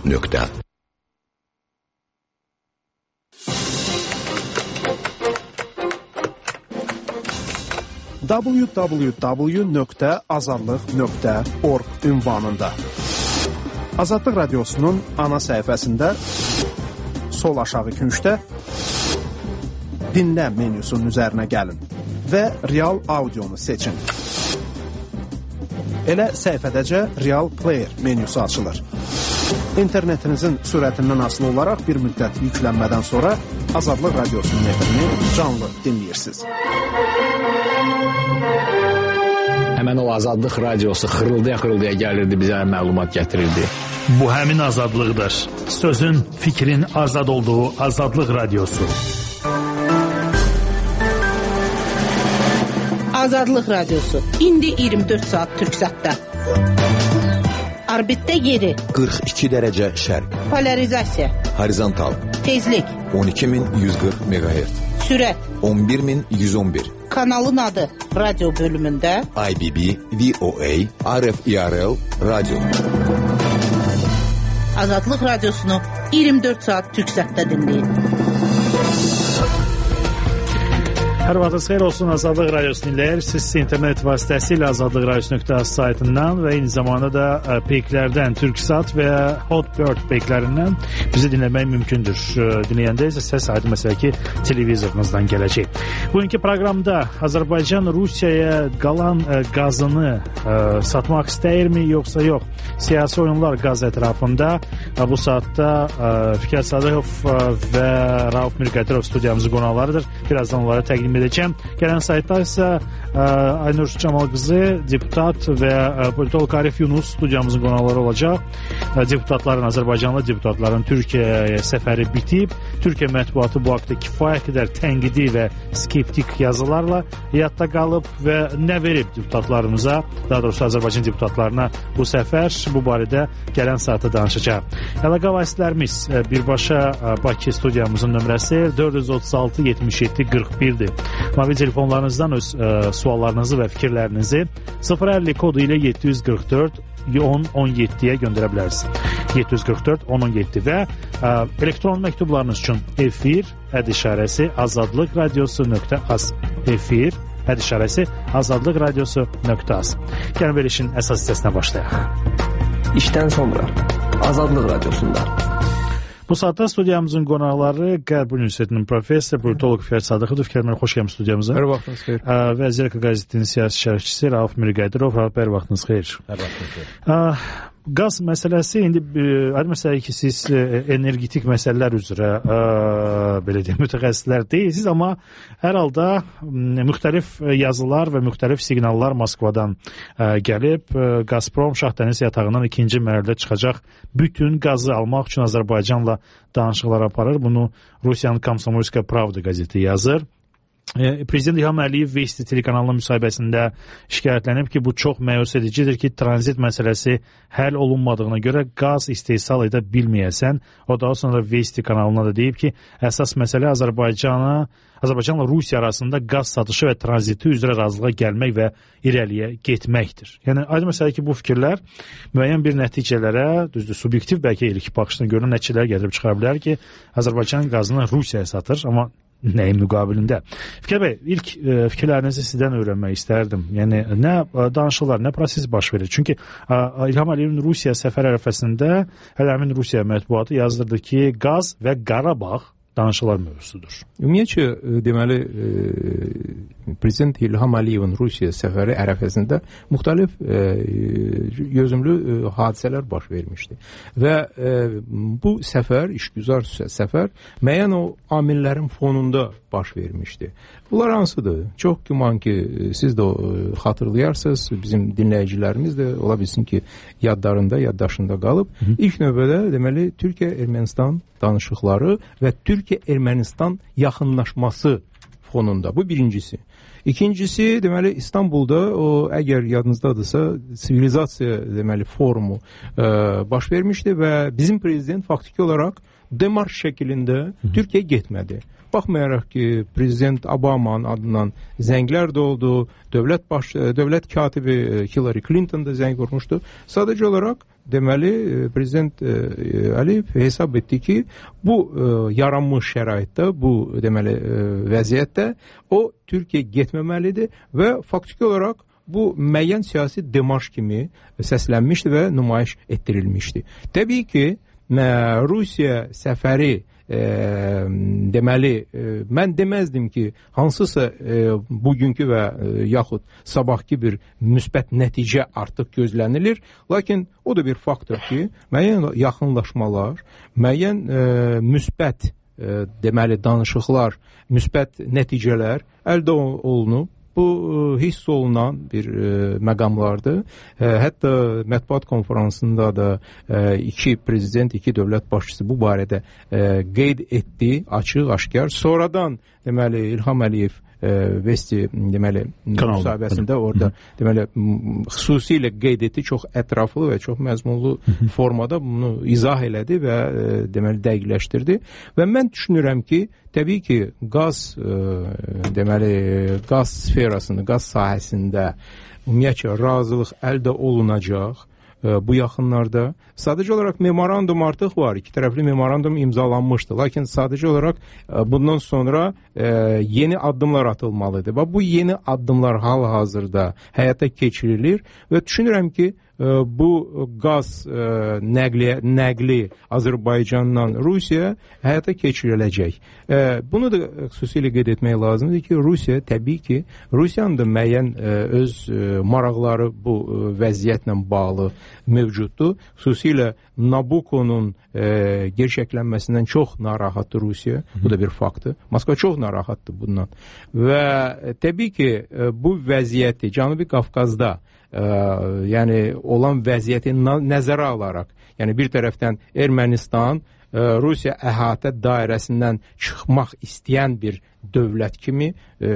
www.azadlıq.org ünvanında Azadlıq Radiosunun ana səhifəsində sol aşağı küncdə dinlə menyusunun üzərinə gəlin və real audionu seçin. Elə səhifədəcə Real Player menyusu açılır. İnternetinizin sürətindən asılı olaraq bir müddət yüklənmədən sonra Azadlıq Radiosunun efrini canlı dinləyirsiniz. Həmən o Azadlıq Radiosu xırıldaya gəlirdi, bizə məlumat gətirirdi. Bu həmin azadlıqdır. Sözün, fikrin azad olduğu Azadlıq Radiosu. Azadlıq Radiosu. İndi 24 saat Türksatda. Orbitdə yeri 42 dərəcə şərq. Polarizasiya. Horizontal. Tezlik 12140 MHz. Sürət 11111. Kanalın adı radyo bölümündə IBB, VOA, RFIRL, radyo. Azadlıq Radiosunu 24 saat Türksatda dinləyin. Hər vaxtınız xeyir olsun, Azadlıq Radiosunu dinləyirsiniz. İnternet vasitəsilə azadlıqradios.az saytından və eyni zamanda da peyklərdən, Türksat və Hotbird peyklərindən bizi dinləmək mümkündür. Dinləyəndə isə səs aydın məsələ ki, televizorunuzdan gələcək. Bugünkü proqramda Azərbaycan Rusiyaya qalan qazını satmaq istəyirmi, yoxsa yox? Siyasi oyunlar qaz ətrafında. Bu saatda Fikret Sadıqov və Rauf Mirqədirov studiyamızın qonaqlarıdır. Birazdan onlara təqdim edəcəm. Gələn saytda isə Aynur Camal qızı, deputat və politolog Arif Yunus studiyamızın qonaqları olacaq. Deputatların, Azərbaycanlı deputatların Türkiyəyə səfəri bitib. Türkiyə mətbuatı bu haqda kifayət qədər tənqidi və skeptik yazılarla yadda qalıb və nə verib deputatlarımıza, daha doğrusu Azərbaycan deputatlarına bu səfər, bu barədə gələn saatda danışacaq. Əlaqə vasitələrimiz birbaşa Bakı studiyamızın nömrəsi 436-77-41-dir. Mobil telefonlarınızdan öz suallarınızı və fikirlərinizi 050 kodu ilə 744-1017-yə göndərə bilərsiniz. 744-1017 və elektron məktublarınız üçün efir@azadlıqradiosu.az efir@azadlıqradiosu.az. Gəlin verilişin əsas hissəsinə başlayaq. İşdən sonra Azadlıq Radiosunda. Bu saatda studiyamızın qonaqları Qərb Universitetinin professor, politolog Fikret Sadıqov. Fikret müəllim, xoş gəlmisiniz studiyamıza. Hər vaxtınız xeyir. Və Zirka qəzetinin siyasi şərhçisi Rauf Mirqədirov. Rauf, hər vaxtınız xeyir. Hər vaxtınız xeyir. Qaz məsələsi indi aydın məsələ ki, siz energetik məsələlər üzrə belə deyim, mütəxəssislər deyilsiniz, amma hər halda müxtəlif yazılar və müxtəlif siqnallar Moskvadan gəlib. Gazprom Şah Dəniz yatağından ikinci mərhələdə çıxacaq bütün qazı almaq üçün Azərbaycanla danışıqlar aparır. Bunu Rusiyanın Komsomolska Pravda qəzeti yazır. Prezident İlham Əliyev Vesti telekanalının müsahibəsində şikayətlənib ki, bu çox məyus edicidir ki, tranzit məsələsi həll olunmadığına görə qaz istehsal edə bilməyəsən. O daha sonra Vesti kanalına da deyib ki, əsas məsələ Azərbaycanla Rusiya arasında qaz satışı və tranziti üzrə razılığa gəlmək və irəliyə getməkdir. Yəni, aydın məsələ ki, bu fikirlər müəyyən bir nəticələrə, düzdür, subyektiv bəlkə ilk baxışdan görünən nəticələr gətirib çıxara bilər ki, Azərbaycan qazını Rusiyaya satır, amma nəyin müqabilində? Fikir bəy, ilk fikirlərinizi sizdən öyrənmək istərdim. Yəni, nə danışıqlar, nə proses baş verir? Çünki İlham Əliyevin Rusiya səfər ərəfəsində həmin Rusiya mətbuatı yazdırdı ki, qaz və Qarabağ danışıqlar mövzusudur. Ümumiyyətcə, deməli, Prezident İlham Əliyevin Rusiya səfəri ərəfəsində müxtəlif gözümlü hadisələr baş vermişdi. Və bu səfər, işgüzar səfər müəyyən o amillərin fonunda baş vermişdi. Bunlar hansıdır? Çox güman ki, siz də xatırlayarsınız, bizim dinləyicilərimiz də ola bilsin ki, yadlarında, yaddaşında qalıb. İlk növbədə, deməli, Türkiyə-Ermənistan danışıqları və Türkiyə-Ermənistan yaxınlaşması fonunda. Bu birincisi. İkincisi, deməli, İstanbulda o, əgər yadınızdadırsa, sivilizasiya, deməli, forumu baş vermişdi və bizim prezident faktiki olaraq demarş şəklində Türkiyə getmədi. baxmayaraq ki, Prezident Obama'nın adından zənglər də oldu, dövlət katibi Hillary Clinton da zəng vurmuşdu. Sadəcə olaraq deməli Prezident Əliyev hesab etdi ki, bu yaranmış şəraitdə, bu deməli vəziyyətdə o Türkiyə getməməlidir və faktiki olaraq bu müəyyən siyasi demarş kimi səslənmişdi və nümayiş etdirilmişdi. Təbii ki, Rusiya səfəri deməli, mən deməzdim ki, hansısa bugünkü və yaxud sabahki bir müsbət nəticə artıq gözlənilir, lakin o da bir faktor ki, müəyyən yaxınlaşmalar, müəyyən müsbət deməli danışıqlar, müsbət nəticələr əldə olunub. Bu hiss olunan bir məqamlardır. Hətta mətbuat konferansında da iki prezident, iki dövlət başçısı bu barədə qeyd etdi, açıq, aşkar. Sonradan deməli İlham Əliyev Vesti deməli müsahibəsində orada deməli xüsusilə qeyd etdi, çox ətraflı və çox məzmunlu formada bunu izah elədi və deməli dəqiqləşdirdi və mən düşünürəm ki, təbii ki, qaz deməli qaz sferasında, qaz sahəsində ümumiyyətlə razılıq əldə olunacaq bu yaxınlarda. Sadəcə olaraq memorandum artıq var. İki tərəfli memorandum imzalanmışdı. Lakin sadəcə olaraq bundan sonra yeni addımlar atılmalıdır. Və bu yeni addımlar hal-hazırda həyata keçirilir və düşünürəm ki, bu qaz nəqli Azərbaycandan Rusiya həyata keçiriləcək. Bunu da xüsusilə qeyd etmək lazımdır ki, Rusiya təbii ki, Rusiyanın da müəyyən öz maraqları bu vəziyyətlə bağlı mövcuddur. Xüsusilə Nabuco'nun gerçəklənməsindən çox narahatdır Rusiya. Bu da bir faktdır. Moskva çox narahatdır bundan. Və təbii ki, bu vəziyyəti Cənubi Qafqazda yəni olan vəziyyəti nəzərə alaraq, yəni bir tərəfdən Ermənistan Rusiya əhatə dairəsindən çıxmaq istəyən bir dövlət kimi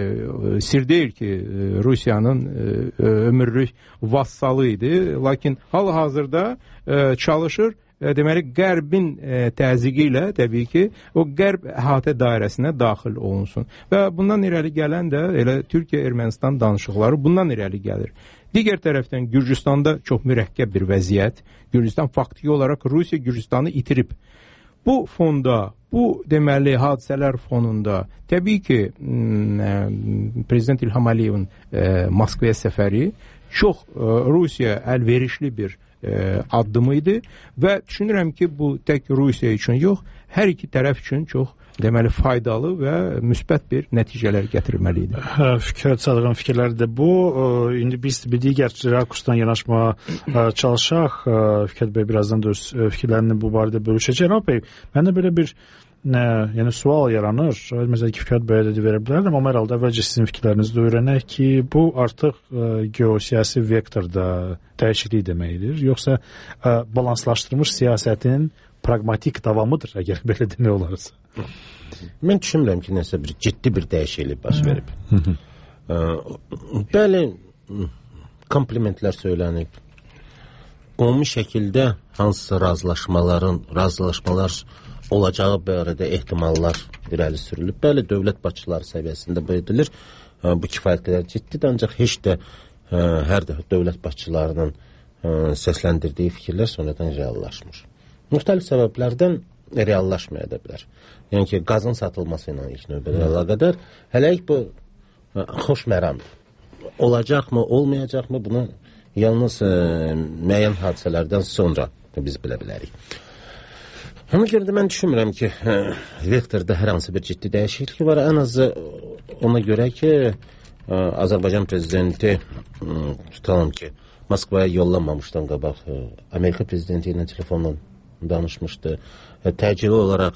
sir deyil ki, Rusiyanın ömürlük vassalı idi, lakin hal-hazırda çalışır deməli qərbin təzyiqi ilə təbii ki, o qərb əhatə dairəsinə daxil olunsun. Və bundan irəli gələn də elə Türkiyə-Ermənistan danışıqları bundan irəli gəlir. Digər tərəfdən Gürcüstanda çox mürəkkəb bir vəziyyət. Gürcüstan faktiki olaraq Rusiya Gürcüstanı itirib. Bu fonda, bu deməli hadisələr fonunda təbii ki, Prezident İlham Əliyevin Moskvaya səfəri çox Rusiya əlverişli bir addımı idi və düşünürəm ki, bu tək Rusiya üçün yox, hər iki tərəf üçün çox deməli faydalı və müsbət bir nəticələr gətirməli idi. Fikrət Sadığın fikirləri də bu. İndi biz bir digər rakursdan yanaşmağa çalışaq. Fikrət bəy birazdan da öz fikirlərini bu barədə bölüşəcək. Rəbb bəy, məndə belə bir yəni sual yaranır. Məsələn ki, Fikrət bəyə də verə bilərdim, amma hər halda əvvəlcə sizin fikirlərinizi də öyrənək ki, bu artıq geosiyasi vektorda dəyişiklik deməkdir, yoxsa balanslaşdırılmış siyasətin pragmatik davamıdır, əgər belə demək olarsa? Mən düşünmürəm ki, nəsə bir ciddi bir dəyişiklik baş verib. Bəli, komplimentlər söylənib. Ümumi şəkildə hansısa razılaşmalar olacağı barədə ehtimallar irəli sürülüb. Bəli, dövlət başçıları səviyyəsində bu edilir. Bu kifayət qədər ciddidir, ancaq heç də hər dəfə dövlət başçılarının səsləndirdiyi fikirlər sonradan reallaşmır. Müxtəlif səbəblərdən reallaşmaya da bilər. Yəni ki, qazın satılması ilə ilk növbədə əlaqədar hələlik bu xoş məramdır. Olacaqmı, olmayacaqmı, bunu yalnız müəyyən hadisələrdən sonra biz bilə bilərik. Ona görə də mən düşünmürəm ki, vektorda hər hansı bir ciddi dəyişiklik var. Ən azı ona görə ki, Azərbaycan prezidenti tutalım ki, Moskvaya yollanmamışdan qabaq Amerika prezidenti ilə telefonla danışmışdı. Təcili olaraq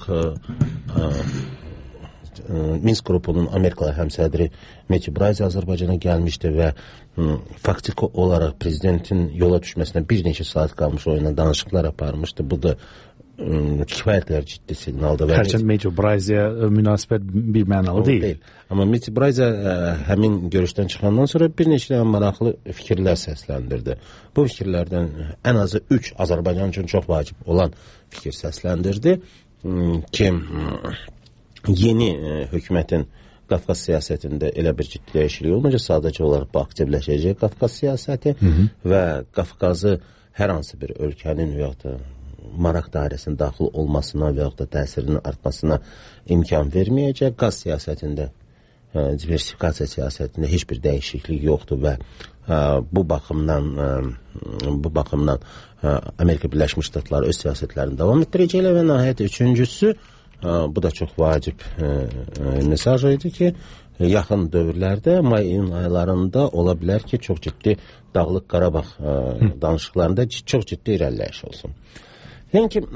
Minsk qrupunun Amerikalı həmsədri Meti Braizi Azərbaycana gəlmişdi və faktiki olaraq prezidentin yola düşməsinə bir neçə saat qalmış o ilə danışıqlar aparmışdı. Bu da kifayət qədər ciddi siqnaldır. Hərçənd Meti Braiziyə münasibət bir mənalı deyil. Amma Meti Braizi həmin görüşdən çıxandan sonra bir neçə maraqlı fikirlər səsləndirdi. Bu fikirlərdən ən azı 3 Azərbaycan üçün çox vacib olan fikir səsləndirdi ki, yeni hökumətin Qafqaz siyasətində elə bir ciddi dəyişiklik olmayacaq, sadəcə olaraq bu aktivləşəcək Qafqaz siyasəti və Qafqazı hər hansı bir ölkənin və yaxud da maraq dairəsinin daxil olmasına və yaxud da təsirinin artmasına imkan verməyəcək. Qaz siyasətində, diversifikasiya siyasətində heç bir dəyişiklik yoxdur və bu baxımdan Amerika Birləşmiş Ştatları öz siyasətlərini davam etdirəcəklər və nəhayət üçüncüsü, bu da çox vacib mesaj idi ki, yaxın dövrlərdə, may-iyun aylarında ola bilər ki, çox ciddi Dağlıq Qarabağ danışıqlarında çox ciddi irəliləyiş olsun. Yəni ki,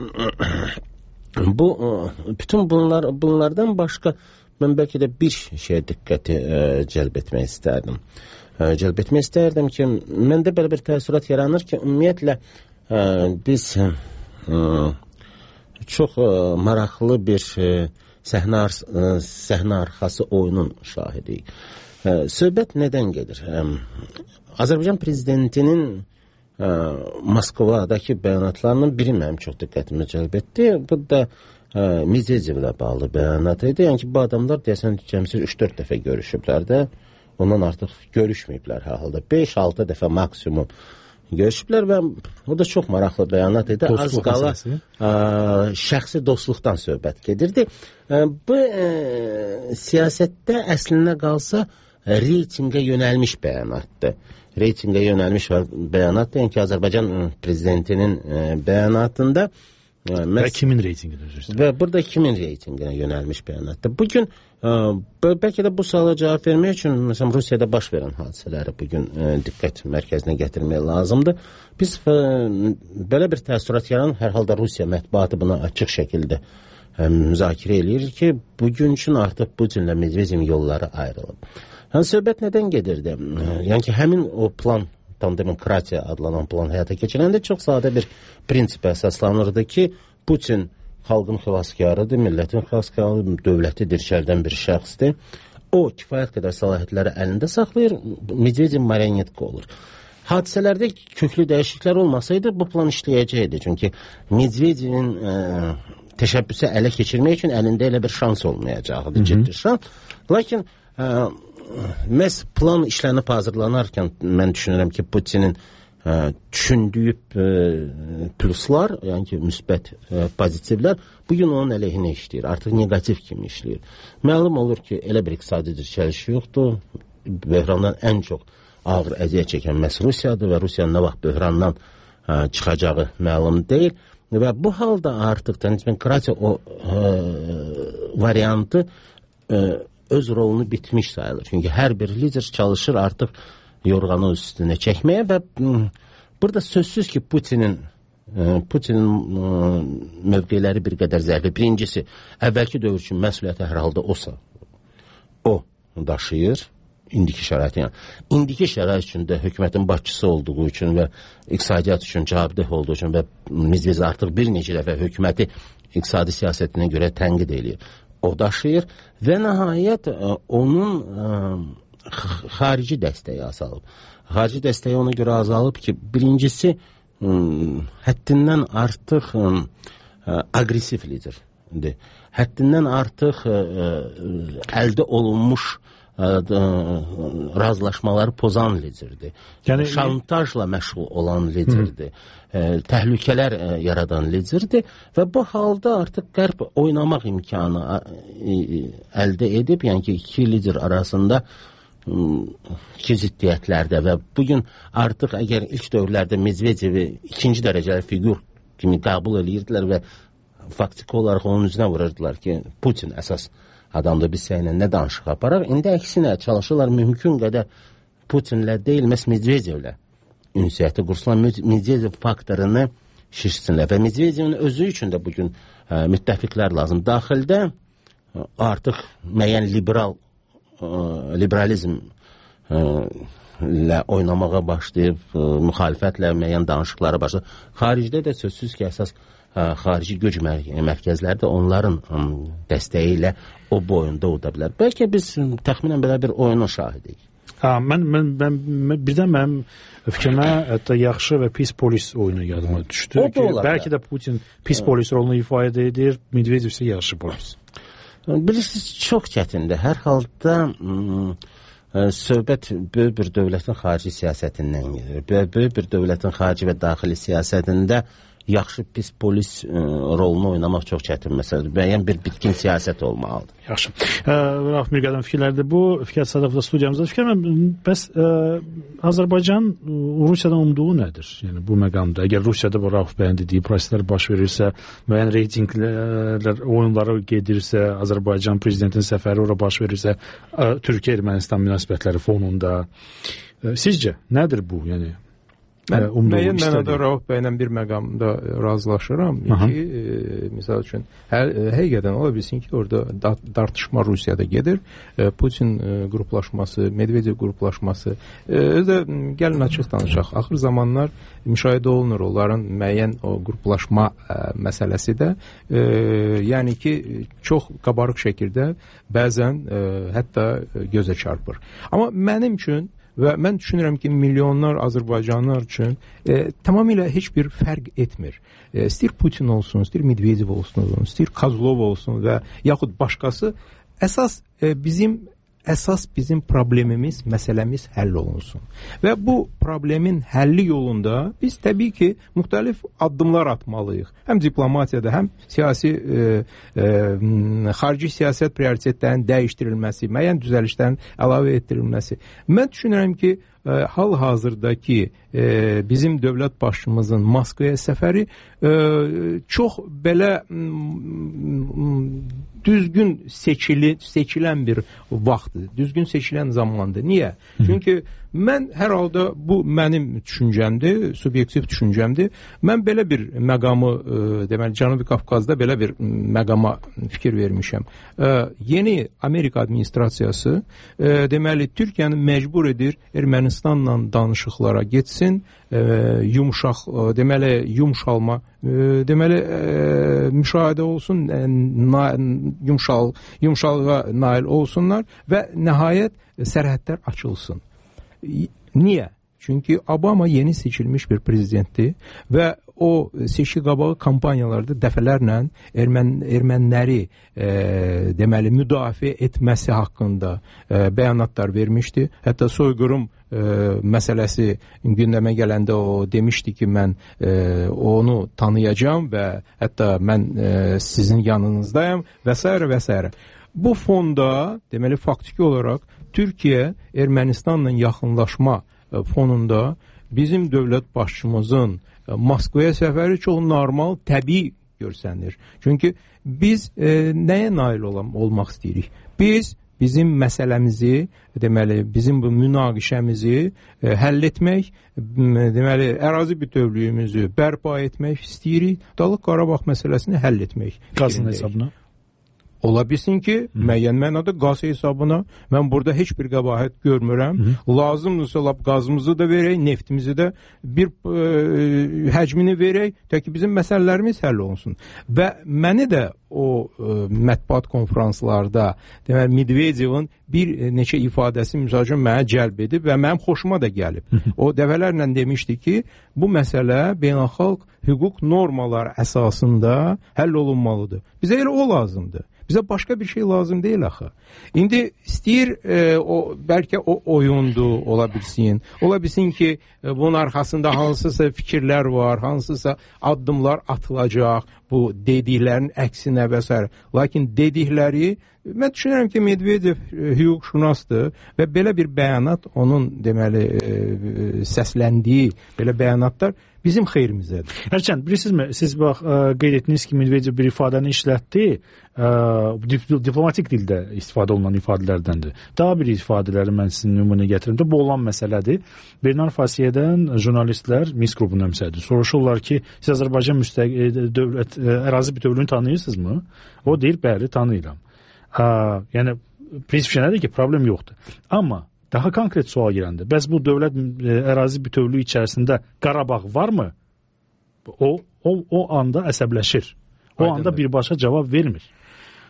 bütün bunlardan başqa mən bəlkə də bir şeyə diqqəti cəlb etmək istərdim ki, məndə belə bir təəssürat yaranır ki, ümumiyyətlə biz çox maraqlı bir səhnə arxası oyunun şahidiyik. Söhbət nədən gedir? Azərbaycan prezidentinin Moskvadakı bəyanatlarının biri mənim çox diqqətimi cəlb etdi. Bu da Medvedevlə bağlı bəyanat idi. Yəni ki, bu adamlar deyəsən cəmsi 3-4 dəfə görüşüblər də, ondan artıq görüşməyiblər hər halda. 5-6 dəfə maksimum görüşüblər və o da çox maraqlı bəyanat idi. Az qala şəxsi dostluqdan söhbət gedirdi. Bu siyasətdə əslinə qalsa reytinqə yönəlmiş bəyanatdır. Reytinqə yönəlmiş bəyanatdır. Yəni ki, Azərbaycan prezidentinin bəyanatında və kimin reytinqini üzrüsün? Və burada kimin reytinqinə yönəlmiş bəyanatdır. Bugün bəlkə də bu suala cavab vermək üçün məsələn Rusiyada baş verən hadisələri bugün diqqət mərkəzinə gətirmək lazımdır. Biz belə bir təəssürat yaran, hər halda Rusiya mətbuatı buna açıq şəkildə müzakirə eləyir ki, bugün üçün artıq Putinlə Medvedevin yolları ayrılıb. Yəni söhbət nədən gedirdi? Yəni ki, həmin o plan, tam demokratiya adlanan plan həyata keçirəndə çox sadə bir prinsipə əsaslanırdı ki, Putin xalqın xilaskarıdır, millətin xilaskarıdır, dövləti dirçəldən bir şəxsdir. O, kifayət qədər səlahiyyətləri əlində saxlayır, Medvedev marionetka olur. Hadisələrdə köklü dəyişikliklər olmasaydı, bu plan işləyəcəkdi. Çünki Medvedevin təşəbbüsü ələ keçirmək üçün əlində elə bir şans olmayacaqdı, ciddi şans. Lakin məhz plan işlənib hazırlanarkən mən düşünürəm ki, Putinin düşündüyü pluslar, yəni ki, müsbət pozitivlər bugün onun əleyhinə işləyir, artıq negativ kimi işləyir. Məlum olur ki, elə bir iqtisadi dirçəliş yoxdur, böhrandan ən çox ağır əziyyət çəkən məhz Rusiyadır və Rusiyanın nə vaxt böhrandan çıxacağı məlum deyil və bu halda artıq demokratiya o variantı öz rolunu bitmiş sayılır. Çünki hər bir lider çalışır artıq yorğanı üstünə çəkməyə və burada sözsüz ki, Putinin mövqeləri bir qədər zərli. Birincisi, əvvəlki dövr üçün məsuliyyəti hər halda o daşıyır. İndiki şərait üçün də hökumətin başçısı olduğu üçün və iqtisadiyyat üçün cavabdeh olduğu üçün və Medvedev artıq bir neçə dəfə hökuməti iqtisadi siyasətinə görə tənqid edir. O daşıyır və nəhayət onun xarici dəstəyi azalıb. Xarici dəstəyi ona görə azalıb ki, birincisi həddindən artıq aqressiv liderdir. Həddindən artıq əldə olunmuş razılaşmaları pozan liderdir. Yəni şantajla məşğul olan liderdir. Təhlükələr yaradan liderdir və bu halda artıq Qərb oynamaq imkanı əldə edib, yəni ki, iki lider arasında iki ziddiyyətlərdə və bugün artıq əgər ilk dövrlərdə Medvedevi ikinci dərəcəli figur kimi qəbul edirdilər və faktiki olaraq onun üzünə vururdular ki, Putin əsas adamda biz sənə nə danışıq aparaq. İndi əksinə çalışırlar mümkün qədər Putinlə deyil, məhz Medvedevlə ünsiyyəti qursunlar, Medvedev faktorunu şişsinlər və Medvedevin özü üçün də bugün müttəfiqlər lazım. Daxildə artıq müəyyən liberalizm ilə oynamağa başlayıb, müxalifətlə müəyyən danışıqlara başlayıb. Xaricdə də sözsüz ki, əsas xarici güc mərkəzləri də onların dəstəyi ilə o boyunda oda bilər. Bəlkə biz təxminən belə bir oyunun şahidiyik. Birdən mənim fikrimə hətta yaxşı və pis polis oyunu yadıma düşdü. Bəlkə də Putin pis polis rolunu ifadə edir, Medvedev isə yaxşı polis. Bilirsiniz, çox çətindir. Hər halda söhbət böyük bir dövlətin xarici siyasətindən gedir. Böyük bir dövlətin xarici və daxili siyasətində yaxşı pis polis rolunu oynamaq çox çətin məsələdir. Müəyyən bir bitkin siyasət olmalıdır. Yaxşı. Rauf Mirqədəm fikirlərdir bu. Fikir Sadaqov da studiyamızda. Fikirəm, bəs Azərbaycan Rusiyadan umduğu nədir? Yəni bu məqamda, əgər Rusiyada bu Rauf bəyin dediyi proseslər baş verirsə, müəyyən reytinglər, oyunları gedirsə, Azərbaycan prezidentin səfəri ora baş verirsə, Türkiyə-Ermənistan münasibətləri fonunda, sizcə nədir bu? Yəni müəyyən mənada Rauf bəylə bir məqamda razılaşıram ki, misal üçün həqiqətən ola bilsin ki, orada tartışma Rusiyada gedir. Putin qruplaşması, Medvedev qruplaşması, özdə gəlin açıq danışaq. Axır zamanlar müşahidə olunur onların müəyyən o qruplaşma məsələsi də, yəni ki, çox qabarıq şəkildə bəzən hətta gözə çarpır. Amma mənim üçün və mən düşünürəm ki, milyonlar Azərbaycanlılar üçün tamamilə heç bir fərq etmir. İstəyir Putin olsun, istəyir Medvedev olsun, istəyir Kozlov olsun və yaxud başqası, əsas bizim problemimiz, məsələmiz həll olunsun. Və bu problemin həlli yolunda biz təbii ki, müxtəlif addımlar atmalıyıq. Həm diplomatiyada, həm siyasi, xarici siyasət prioritetlərinin dəyişdirilməsi, müəyyən düzəlişlərin əlavə etdirilməsi. Mən düşünürəm ki, hal-hazırdakı bizim dövlət başçımızın Moskvaya səfəri çox belə düzgün seçilən bir vaxtdır, düzgün seçilən zamandır. Niyə? Çünki mən hər halda, bu mənim düşüncəmdir, subyektiv düşüncəmdir. Mən belə bir məqamı, deməli, Cənubi Qafqazda belə bir məqama fikir vermişəm. Yeni Amerika administrasiyası, deməli, Türkiyəni məcbur edir Ermənistanla danışıqlara getsin, deməli, yumşalma, deməli, müşahidə olsun, yumşalığa nail olsunlar və nəhayət sərhədlər açılsın. Niyə? Çünki Obama yeni seçilmiş bir prezidentdir və o seçki qabağı kampaniyalarda dəfələrlə erməniləri deməli müdafiə etməsi haqqında bəyanatlar vermişdi. Hətta soyqırım məsələsi gündəmə gələndə o demişdi ki, mən onu tanıyacağım və hətta mən sizin yanınızdayım və s. və s. Bu fonda, deməli, faktiki olaraq Türkiyə Ermənistanla yaxınlaşma fonunda bizim dövlət başçımızın Moskvaya səfəri çox normal, təbii görsənir. Çünki biz nəyə nail olmaq istəyirik? Biz bizim məsələmizi, deməli, bizim bu münaqişəmizi həll etmək, deməli, ərazi bütövlüyümüzü bərpa etmək istəyirik, Dağlıq Qarabağ məsələsini həll etmək. Qazın hesabına? Ola bilsin ki, müəyyən mənada qaz hesabına mən burada heç bir qəbahət görmürəm. Lazımdırsa lap qazımızı da verək, neftimizi də bir həcmini verək, təki bizim məsələlərimiz həll olunsun. Və məni də o mətbuat konferanslarda, deməli, Medvedevin bir neçə ifadəsi misal üçün mənə cəlb edib və mənim xoşuma da gəlib. O dəfələrlə demişdi ki, bu məsələ beynəlxalq hüquq normaları əsasında həll olunmalıdır. Bizə elə o lazımdır. Bizə başqa bir şey lazım deyil axı. İndi istəyir, bəlkə o oyundur, ola bilsin. Ola bilsin ki, bunun arxasında hansısa fikirlər var, hansısa addımlar atılacaq, bu dediklərin əksinə və s. Lakin dedikləri, mən düşünürəm ki, Medvedev hüquqşünasdır və belə bir bəyanat, onun deməli səsləndiyi belə bəyanatlar bizim xeyrimizədir. Hərçənd, bilirsinizmi, siz bax, qeyd etdiniz ki, Medvedev bir ifadəni işlətdi, diplomatik dildə istifadə olunan ifadələrdəndir. Daha bir ifadələri mən sizin nümunə gətirim də, bu olan məsələdir. Bernard Fasiyədən jurnalistlər, Minsk qrupunu əmsədir. Soruşurlar ki, siz Azərbaycan dövlət ərazi bütövlüyünü tanıyırsınızmı? O deyir, bəli, tanıyıram. Yəni, prinsip nədir ki, problem yoxdur. Amma daha konkret sual girəndə, bəs bu dövlət ərazi bütövlüyü içərisində Qarabağ varmı? O anda əsəbləşir. O anda birbaşa cavab vermir.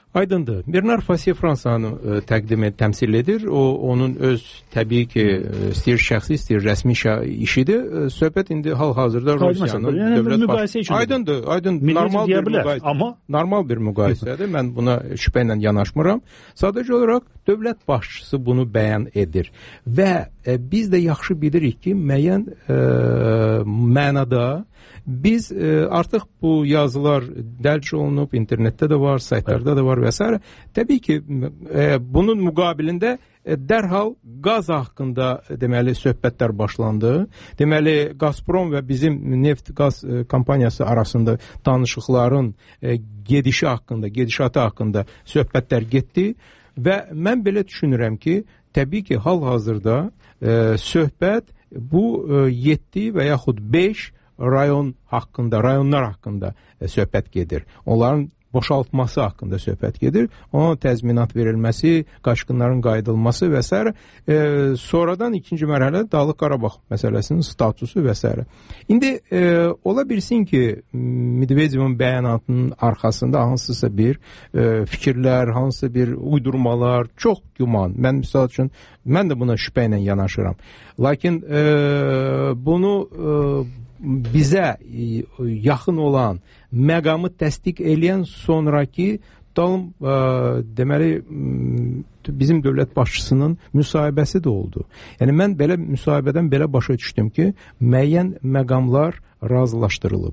Aydındır. Bernard Fasiye Fransanı təmsil edir. O, onun öz təbii ki, istəyir şəxsi, istəyir rəsmi işidir. Söhbət indi hal-hazırda Rusiyanın dövlət başçısı. Aydındır. Normal bir müqayisədir. Mən buna şübhə ilə yanaşmıram. Sadəcə olaraq dövlət başçısı bunu bəyan edir. Və biz də yaxşı bilirik ki, müəyyən mənada biz artıq bu yazılar dərc olunub, internetdə də var, saytlarda da var və s. Təbii ki, bunun müqabilində dərhal qaz haqqında deməli söhbətlər başlandı. Deməli Gazprom və bizim neft qaz kompaniyası arasında danışıqların gedişatı haqqında söhbətlər getdi və mən belə düşünürəm ki, təbii ki, hal-hazırda söhbət bu 7 və yaxud 5 rayonlar haqqında söhbət gedir. Onların boşaltması haqqında söhbət gedir. Ona təzminat verilməsi, qaçqınların qayıdılması və s. Sonradan ikinci mərhələ Dağlıq Qarabağ məsələsinin statusu və s. İndi ola bilsin ki, Medvedevin bəyanatının arxasında hansısa bir fikirlər, hansısa bir uydurmalar, çox güman. Mən misal üçün, mən də buna şübhə ilə yanaşıram. Lakin bunu bizə yaxın olan məqamı təsdiq eləyən sonraki deməli bizim dövlət başçısının müsahibəsi də oldu. Yəni mən belə müsahibədən belə başa düşdüm ki, müəyyən məqamlar razılaşdırılıb.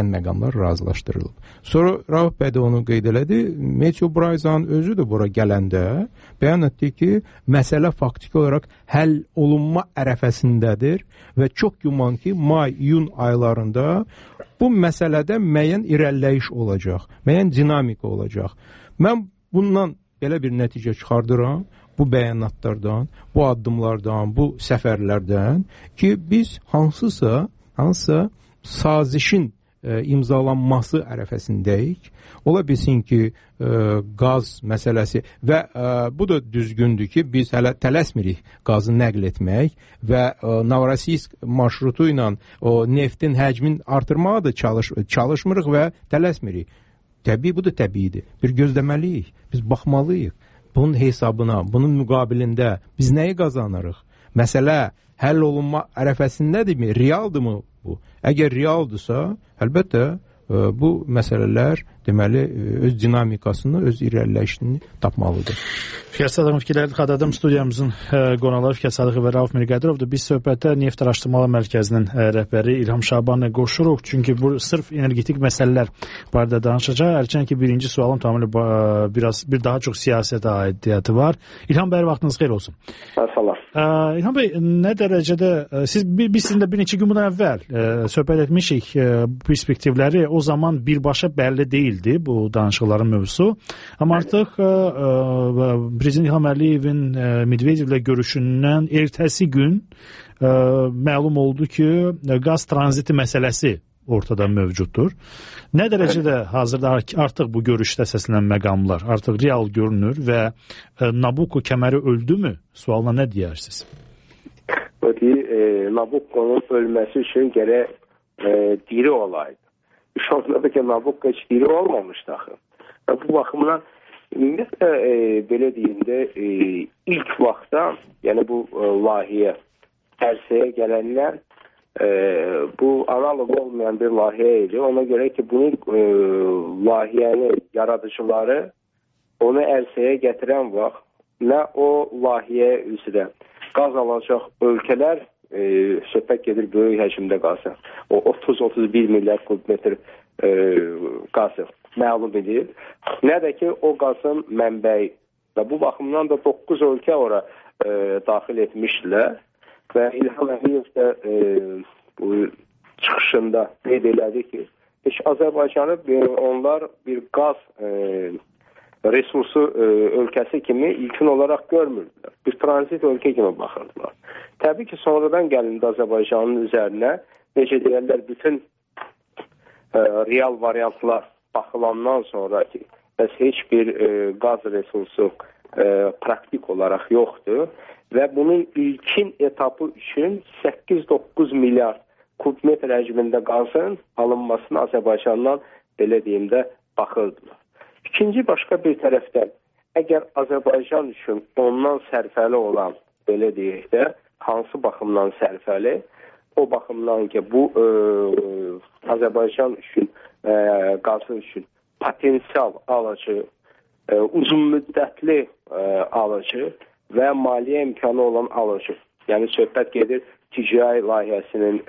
Sonra Rauf bəy də onu qeyd elədi. Meteo Brayzan özü də bura gələndə bəyan etdi ki, məsələ faktiki olaraq həll olunma ərəfəsindədir və çox güman ki, may-iyun aylarında bu məsələdə müəyyən irəliləyiş olacaq, müəyyən dinamika olacaq. Mən bundan belə bir nəticə çıxardıram, bu bəyanatlardan, bu addımlardan, bu səfərlərdən ki, biz hansısa sazişin imzalanması ərəfəsindəyik. Ola bilsin ki, qaz məsələsi və bu da düzgündür ki, biz hələ tələsmirik qazı nəql etmək və Novorosiysk marşrutu ilə o neftin həcmin artırmağa da çalışmırıq və tələsmirik. Təbii, bu da təbiidir. Bir gözləməliyik, biz baxmalıyıq. Bunun hesabına, bunun müqabilində biz nəyi qazanırıq? Məsələ həll olunma ərəfəsindədirmi, realdırmı bu? Əgər realdırsa, əlbəttə bu məsələlər deməli öz dinamikasını, öz irəliləyişini tapmalıdır. Fikir Sadığın fikirləri xatırladım. Studiyamızın qonaqları Fikir Sadıq və Rauf Mirqədirovdur. Biz söhbətdə Neft Araşdırmalar Mərkəzinin rəhbəri İlham Şabanla qoşuruq. Çünki bu sırf energetik məsələlər barədə danışacaq. Hərçənd ki, birinci sualım tamamilə bir daha çox siyasətə aidiyyəti var. İlham bəy, vaxtınız xeyir olsun. Salam. İlham bəy, nə dərəcədə biz sizinlə bir neçə gün bundan əvvəl söhbət etmişik perspektivləri. O zaman birbaşa bəlli deyildi bu danışıqların mövzusu. Amma artıq Prezident İlham Əliyevin Medvedevlə görüşündən ertəsi gün məlum oldu ki, qaz tranziti məsələsi ortada mövcuddur. Nə dərəcədə hazırda artıq bu görüşdə səslənən məqamlar artıq real görünür və Nabucco kəməri öldümü? Sualına nə deyərsiniz? Nabucco'nun ölməsi üçün gərək diri olaydı. Şu anda da ki Nabucco heç diri olmamışdı axı. Bu baxımdan ümumiyyətlə belə deyim də ilk vaxtda, yəni bu layihəyə ərsəyə gələnlər bu analog olmayan bir layihə idi. Ona görə ki, bunun layihənin yaradıcıları onu ərsəyə gətirən vaxt nə o layihəyə üzrə qaz alacaq ölkələr söhbət gedir böyük həcmdə qazı. O 30-31 milyard kubmetr qazı məlum edir. Nə də ki, o qazın mənbəyi və bu baxımdan da 9 ölkə ora daxil etmişdilər və İlham Əliyev də bu çıxışında qeyd elədi ki, Azərbaycanı onlar bir qaz resursu ölkəsi kimi ilkin olaraq görmürdülər. Bir tranzit ölkə kimi baxırdılar. Təbii ki, sonradan gəlindi Azərbaycanın üzərinə, necə deyərlər, bütün real variantlar baxılandan sonra ki, bəs heç bir qaz resursu praktik olaraq yoxdur və bunun ilkin etapı üçün 8-9 milyard kubmetr həcmində qazın alınmasına Azərbaycandan belə deyim də baxırdılar. İkinci başqa bir tərəfdən, əgər Azərbaycan üçün ondan sərfəli olan, belə deyək də, hansı baxımdan sərfəli, o baxımdan ki, bu Azərbaycan üçün, qazı üçün potensial alıcı, uzun müddətli alıcı və maliyyə imkanı olan alıcı. Yəni, söhbət gedir TCI layihəsinin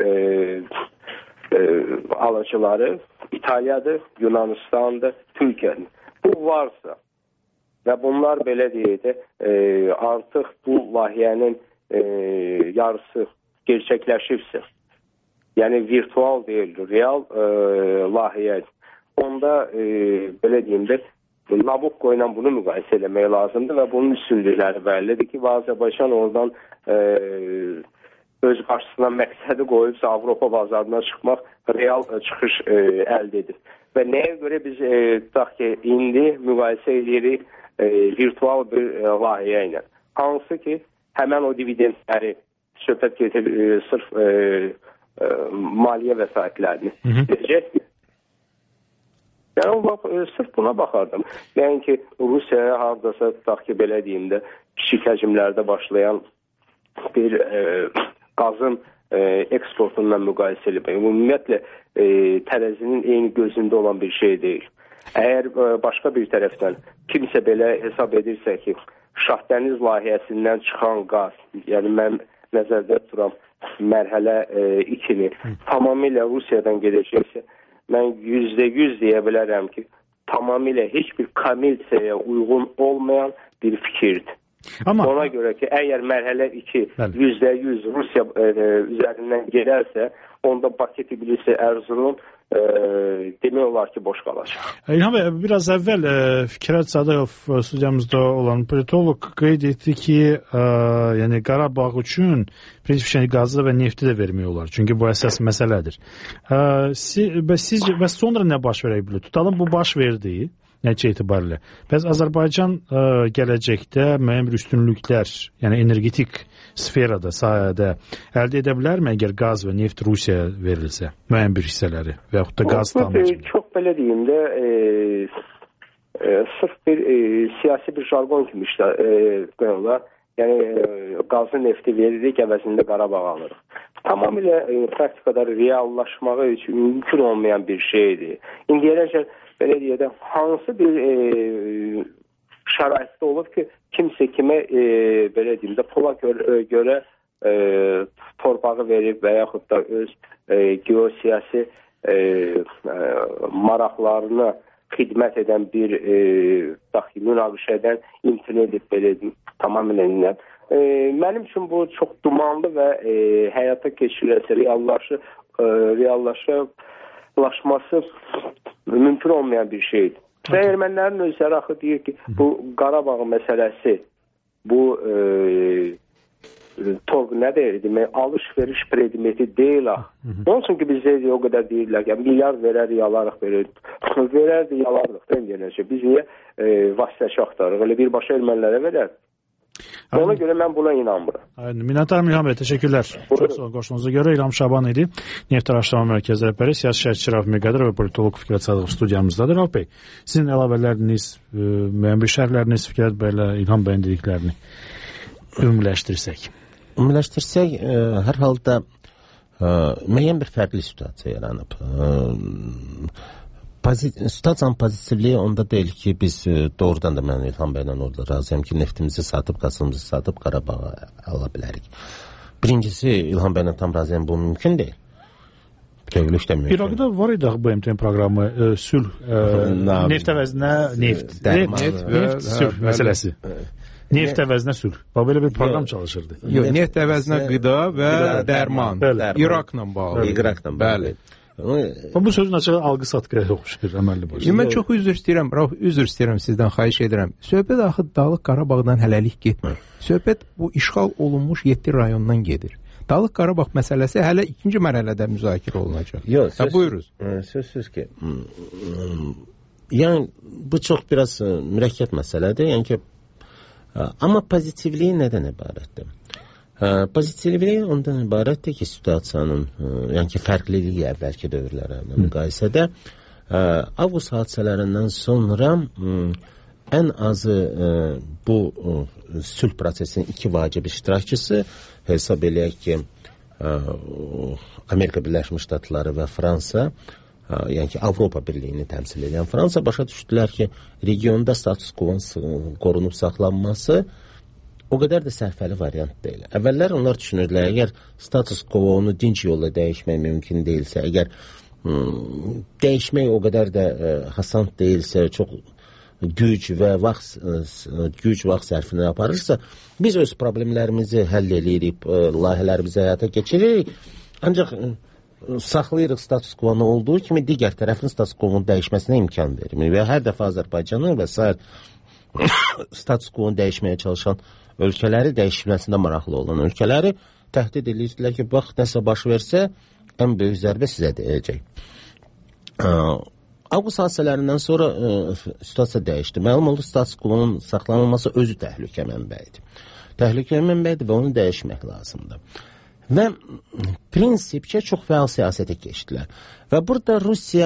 alıcıları İtaliyadır, Yunanistandır, Türkiyədir. Bu varsa və bunlar belə deyək də, artıq bu layihənin yarısı gerçəkləşibsə, yəni virtual deyil, real layihə, onda belə deyim də, Nabucco ilə bunu müqayisə eləmək lazımdır və bunun üstünlükləri bəllidir ki, Azərbaycan oradan öz qarşısına məqsədi qoyubsa Avropa bazarına çıxmaq, real çıxış əldə edir. Və nəyə görə biz tutaq ki, indi müqayisə edirik virtual bir layihə ilə. Hansı ki, həmən o dividendləri söhbət getirir, sırf maliyyə vəsaitlərini verəcəkdir. Yəni, sırf buna baxardım. Yəni ki, Rusiyaya haradasa, tutaq ki, belə deyim də, kiçik həcmlərdə başlayan bir qazın eksportundan müqayisə edib. Ümumiyyətlə, tərəzinin eyni gözündə olan bir şey deyil. Əgər başqa bir tərəfdən kimsə belə hesab edirsə ki, Şahdəniz layihəsindən çıxan qaz, yəni mən nəzərdə tuturam mərhələ 2-ni tamamilə Rusiyadan gedəcəksə, mən %100 deyə bilərəm ki, tamamilə heç bir kommersiyaya uyğun olmayan bir fikirdir. Amma ona görə ki, əgər mərhələ 2 %100 Rusiya üzərindən gedərsə, onda Bakı, Tbilisi, Erzurum demək olar ki, boş qalacaq. İlham bəy, biraz əvvəl Fikrət Sadıqov studiyamızda olan politolog qeyd etdi ki, yəni Qarabağ üçün prinsip qazı və nefti də vermək olar. Çünki bu əsas məsələdir. Sizcə, sonra nə baş verə bilər? Tutalım, bu baş verdi. Nəticə etibarilə. Bəs Azərbaycan gələcəkdə müəyyən bir üstünlüklər, yəni energetik sferada, sahədə əldə edə bilərmi, əgər qaz və neft Rusiyaya verilsə, müəyyən bir hissələri və yaxud da qaz tamamlayacaq? Çox belə deyim də, sırf bir siyasi bir jargon kimi işlə qoyurlar. Yəni, qazı nefti veririk, əvəzində Qarabağ alırıq. Tamamilə praktikada reallaşmağı üçün mümkün olmayan bir şeydir. İndiyəcək belə deyək də, hansı bir şəraitdə olub ki, kimsə kimə belə deyim də, pula görə torpağı verib və yaxud da öz geosiyasi maraqlarına xidmət edən bir münaqişədən imtina edib, belə deyim, tamamilə inəm. Mənim üçün bu çox dumanlı və həyata keçiriləcək reallaşması mümkün olmayan bir şeydir. Və ermənilərin özləri axı deyir ki, bu Qarabağ məsələsi, bu nə deyir, demək, alış-veriş predmeti deyil axı. Onun üçün ki, bizdə o qədər deyirlər ki, milyard verər, yalarıq, verərdi, yalarıq. Biz niyə vasitəçi axtarırıq? Elə birbaşa ermənilərə verər. Ona görə mən buna inanmıram. Minnətdaram İlham bəy, təşəkkürlər. Çox sağ olun qoşduğunuza görə. İlham Şaban idi. Neft Araşdırma Mərkəzi rəhbəri, siyasi şərhçi Rauf Miqdadar və politoloq Fikrət Sadıqov studiyamızdadır. Rauf bəy, sizin əlavələriniz, müəyyən bir şərhləriniz Fikrət bəylə İlham bəyin dediklərini ümumiləşdirsək. Ümumiləşdirsək, hər halda müəyyən bir fərqli situasiya yaranıb. Situasiyanın pozitivliyi onda deyil ki, biz doğrudan da mən İlham bəylə orada razıyam ki, neftimizi satıb, qazımızı satıb Qarabağa ala bilərik. Birincisi, İlham bəylə tam razıyam, bu mümkün deyil. Bütövlük də mümkün. İraqda var idi bu MTN proqramı, sülh, neft əvəzinə neft, sülh məsələsi. Neft əvəzinə sülh. Belə bir proqram çalışırdı. Yox, neft əvəzinə qida və dərman. İraqla bağlı. İraqla bağlı. Bu sözün açığı alqı-satqıya oxşayır, əməlli başlayır. Mən çox üzr istəyirəm, Rauf, üzr istəyirəm sizdən, xahiş edirəm. Söhbət axı Dağlıq Qarabağdan hələlik getmir. Söhbət bu işğal olunmuş 7 rayondan gedir. Dağlıq Qarabağ məsələsi hələ ikinci mərhələdə müzakirə olunacaq. Yox, buyuruz. Sözsüz ki, yəni bu çox biraz mürəkkəb məsələdir. Yəni ki, amma pozitivliyi nədən ibarətdir? Pozitivliyi ondan ibarətdir ki, situasiyanın, yəni ki, fərqliliyi əvvəlki dövrlərə müqayisədə Avqust hadisələrindən sonra ən azı bu sülh prosesinin 2 vacib iştirakçısı hesab eləyək ki, Amerika Birləşmiş Ştatları və Fransa, yəni ki, Avropa Birliyini təmsil edən Fransa başa düşdülər ki, regionda status quo-nun qorunub saxlanması o qədər də sərfəli variant deyil. Əvvəllər onlar düşünürdülər, əgər status quo-nu dinc yolla dəyişmək mümkün deyilsə, əgər dəyişmək o qədər də hasant deyilsə, çox güc və vaxt sərfini aparırsa, biz öz problemlərimizi həll edirik, layihələrimizi həyata keçiririk, ancaq saxlayırıq status quo-nu olduğu kimi digər tərəfin status quo-nun dəyişməsinə imkan vermir və hər dəfə Azərbaycanı və s. status quo-nu dəyişməyə çalışan ölkələri, dəyişməsində maraqlı olan ölkələri təhdid edirdilər ki, bax, nəsə baş versə, ən böyük zərbə sizə deyəcək. Avqust hadisələrindən sonra situasiya dəyişdi. Məlum oldu, status quo-nun saxlanılması özü təhlükə mənbəyidir. Təhlükə mənbəyidir və onu dəyişmək lazımdır. Və prinsipcə çox fəal siyasətə keçdilər. Və burada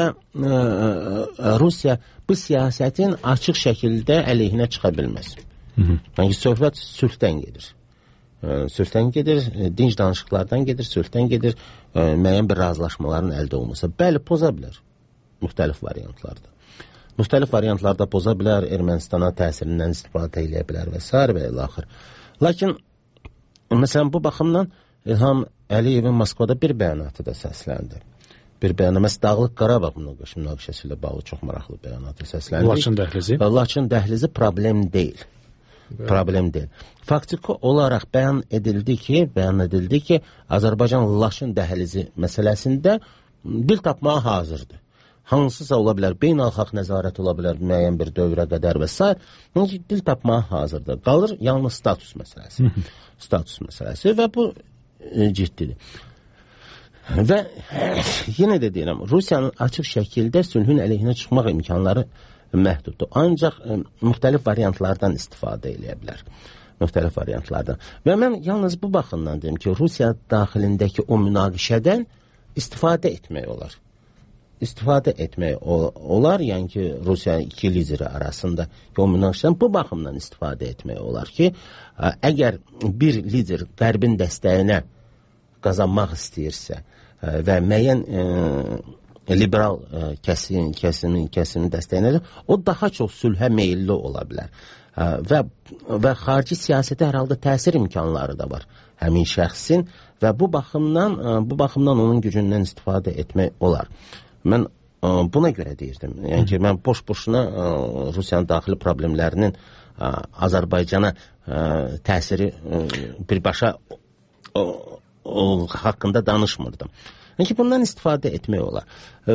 Rusiya bu siyasətin açıq şəkildə əleyhinə çıxa bilməz. Yəni, söhbət sülhdən gedir. Sülhdən gedir, dinc danışıqlardan gedir, sülhdən gedir, müəyyən bir razılaşmaların əldə olunması. Bəli, poza bilər. Müxtəlif variantlarda. Müxtəlif variantlarda poza bilər, Ermənistana təsirindən istifadə edə bilər və s. və ilaxır. Lakin, məsələn, bu baxımdan İlham Əliyevin Moskvada bir bəyanatı da səsləndi. Bir bəyanatı, Dağlıq Qarabağ münaqişəsi ilə bağlı çox maraqlı bəyanatı səsləndi. Laçın dəhlizi? Laçın dəhlizi problem deyil. Problem deyil. Faktiki olaraq bəyan edildi ki, Azərbaycan Laçın dəhlizi məsələsində dil tapmağa hazırdır. Hansısa ola bilər, beynəlxalq nəzarət ola bilər müəyyən bir dövrə qədər və s. Dil tapmağa hazırdır. Qalır yalnız status məsələsi. Status məsələsi və bu ciddidir. Və yenə də deyirəm, Rusiyanın açıq şəkildə sülhün əleyhinə çıxmaq imkanları məhduddur. Ancaq müxtəlif variantlardan istifadə edə bilər. Müxtəlif variantlardan. Və mən yalnız bu baxımdan deyim ki, Rusiya daxilindəki o münaqişədən istifadə etmək olar. İstifadə etmək olar, yəni ki, Rusiyanın 2 lideri arasında o münaqişədən bu baxımdan istifadə etmək olar ki, əgər bir lider Qərbin dəstəyinə qazanmaq istəyirsə və müəyyən liberal kəsimin dəstəyinə, o daha çox sülhə meyilli ola bilər. Və xarici siyasətə hər halda təsir imkanları da var həmin şəxsin və bu baxımdan onun gücündən istifadə etmək olar. Mən buna görə deyirdim. Yəni ki, mən boş-boşuna Rusiyanın daxili problemlərinin Azərbaycana təsiri birbaşa haqqında danışmırdım. Yəni ki, bundan istifadə etmək olar.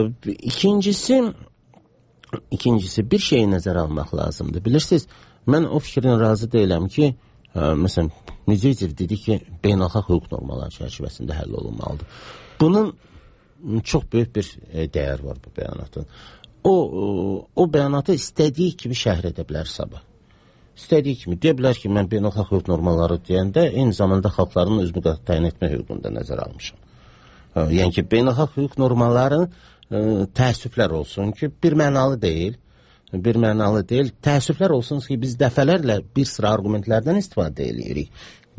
İkincisi, bir şeyi nəzərə almaq lazımdır. Bilirsiniz, mən o fikrin razı deyiləm ki, məsələn, Medvedev dedi ki, beynəlxalq hüquq normaları çərçivəsində həll olunmalıdır. Bunun çox böyük bir dəyər var bu bəyanatın. O bəyanatı istədiyi kimi şərh edə bilər sabah. İstədiyi kimi. Deyə bilər ki, mən beynəlxalq hüquq normaları deyəndə eyni zamanda xalqların öz müqavilə təyin etmə hüququnda nəzərə almışam. Yəni ki, beynəlxalq hüquq normalarının təəssüflər olsun ki, bir mənalı deyil. Təəssüflər olsun ki, biz dəfələrlə bir sıra argumentlərdən istifadə edirik.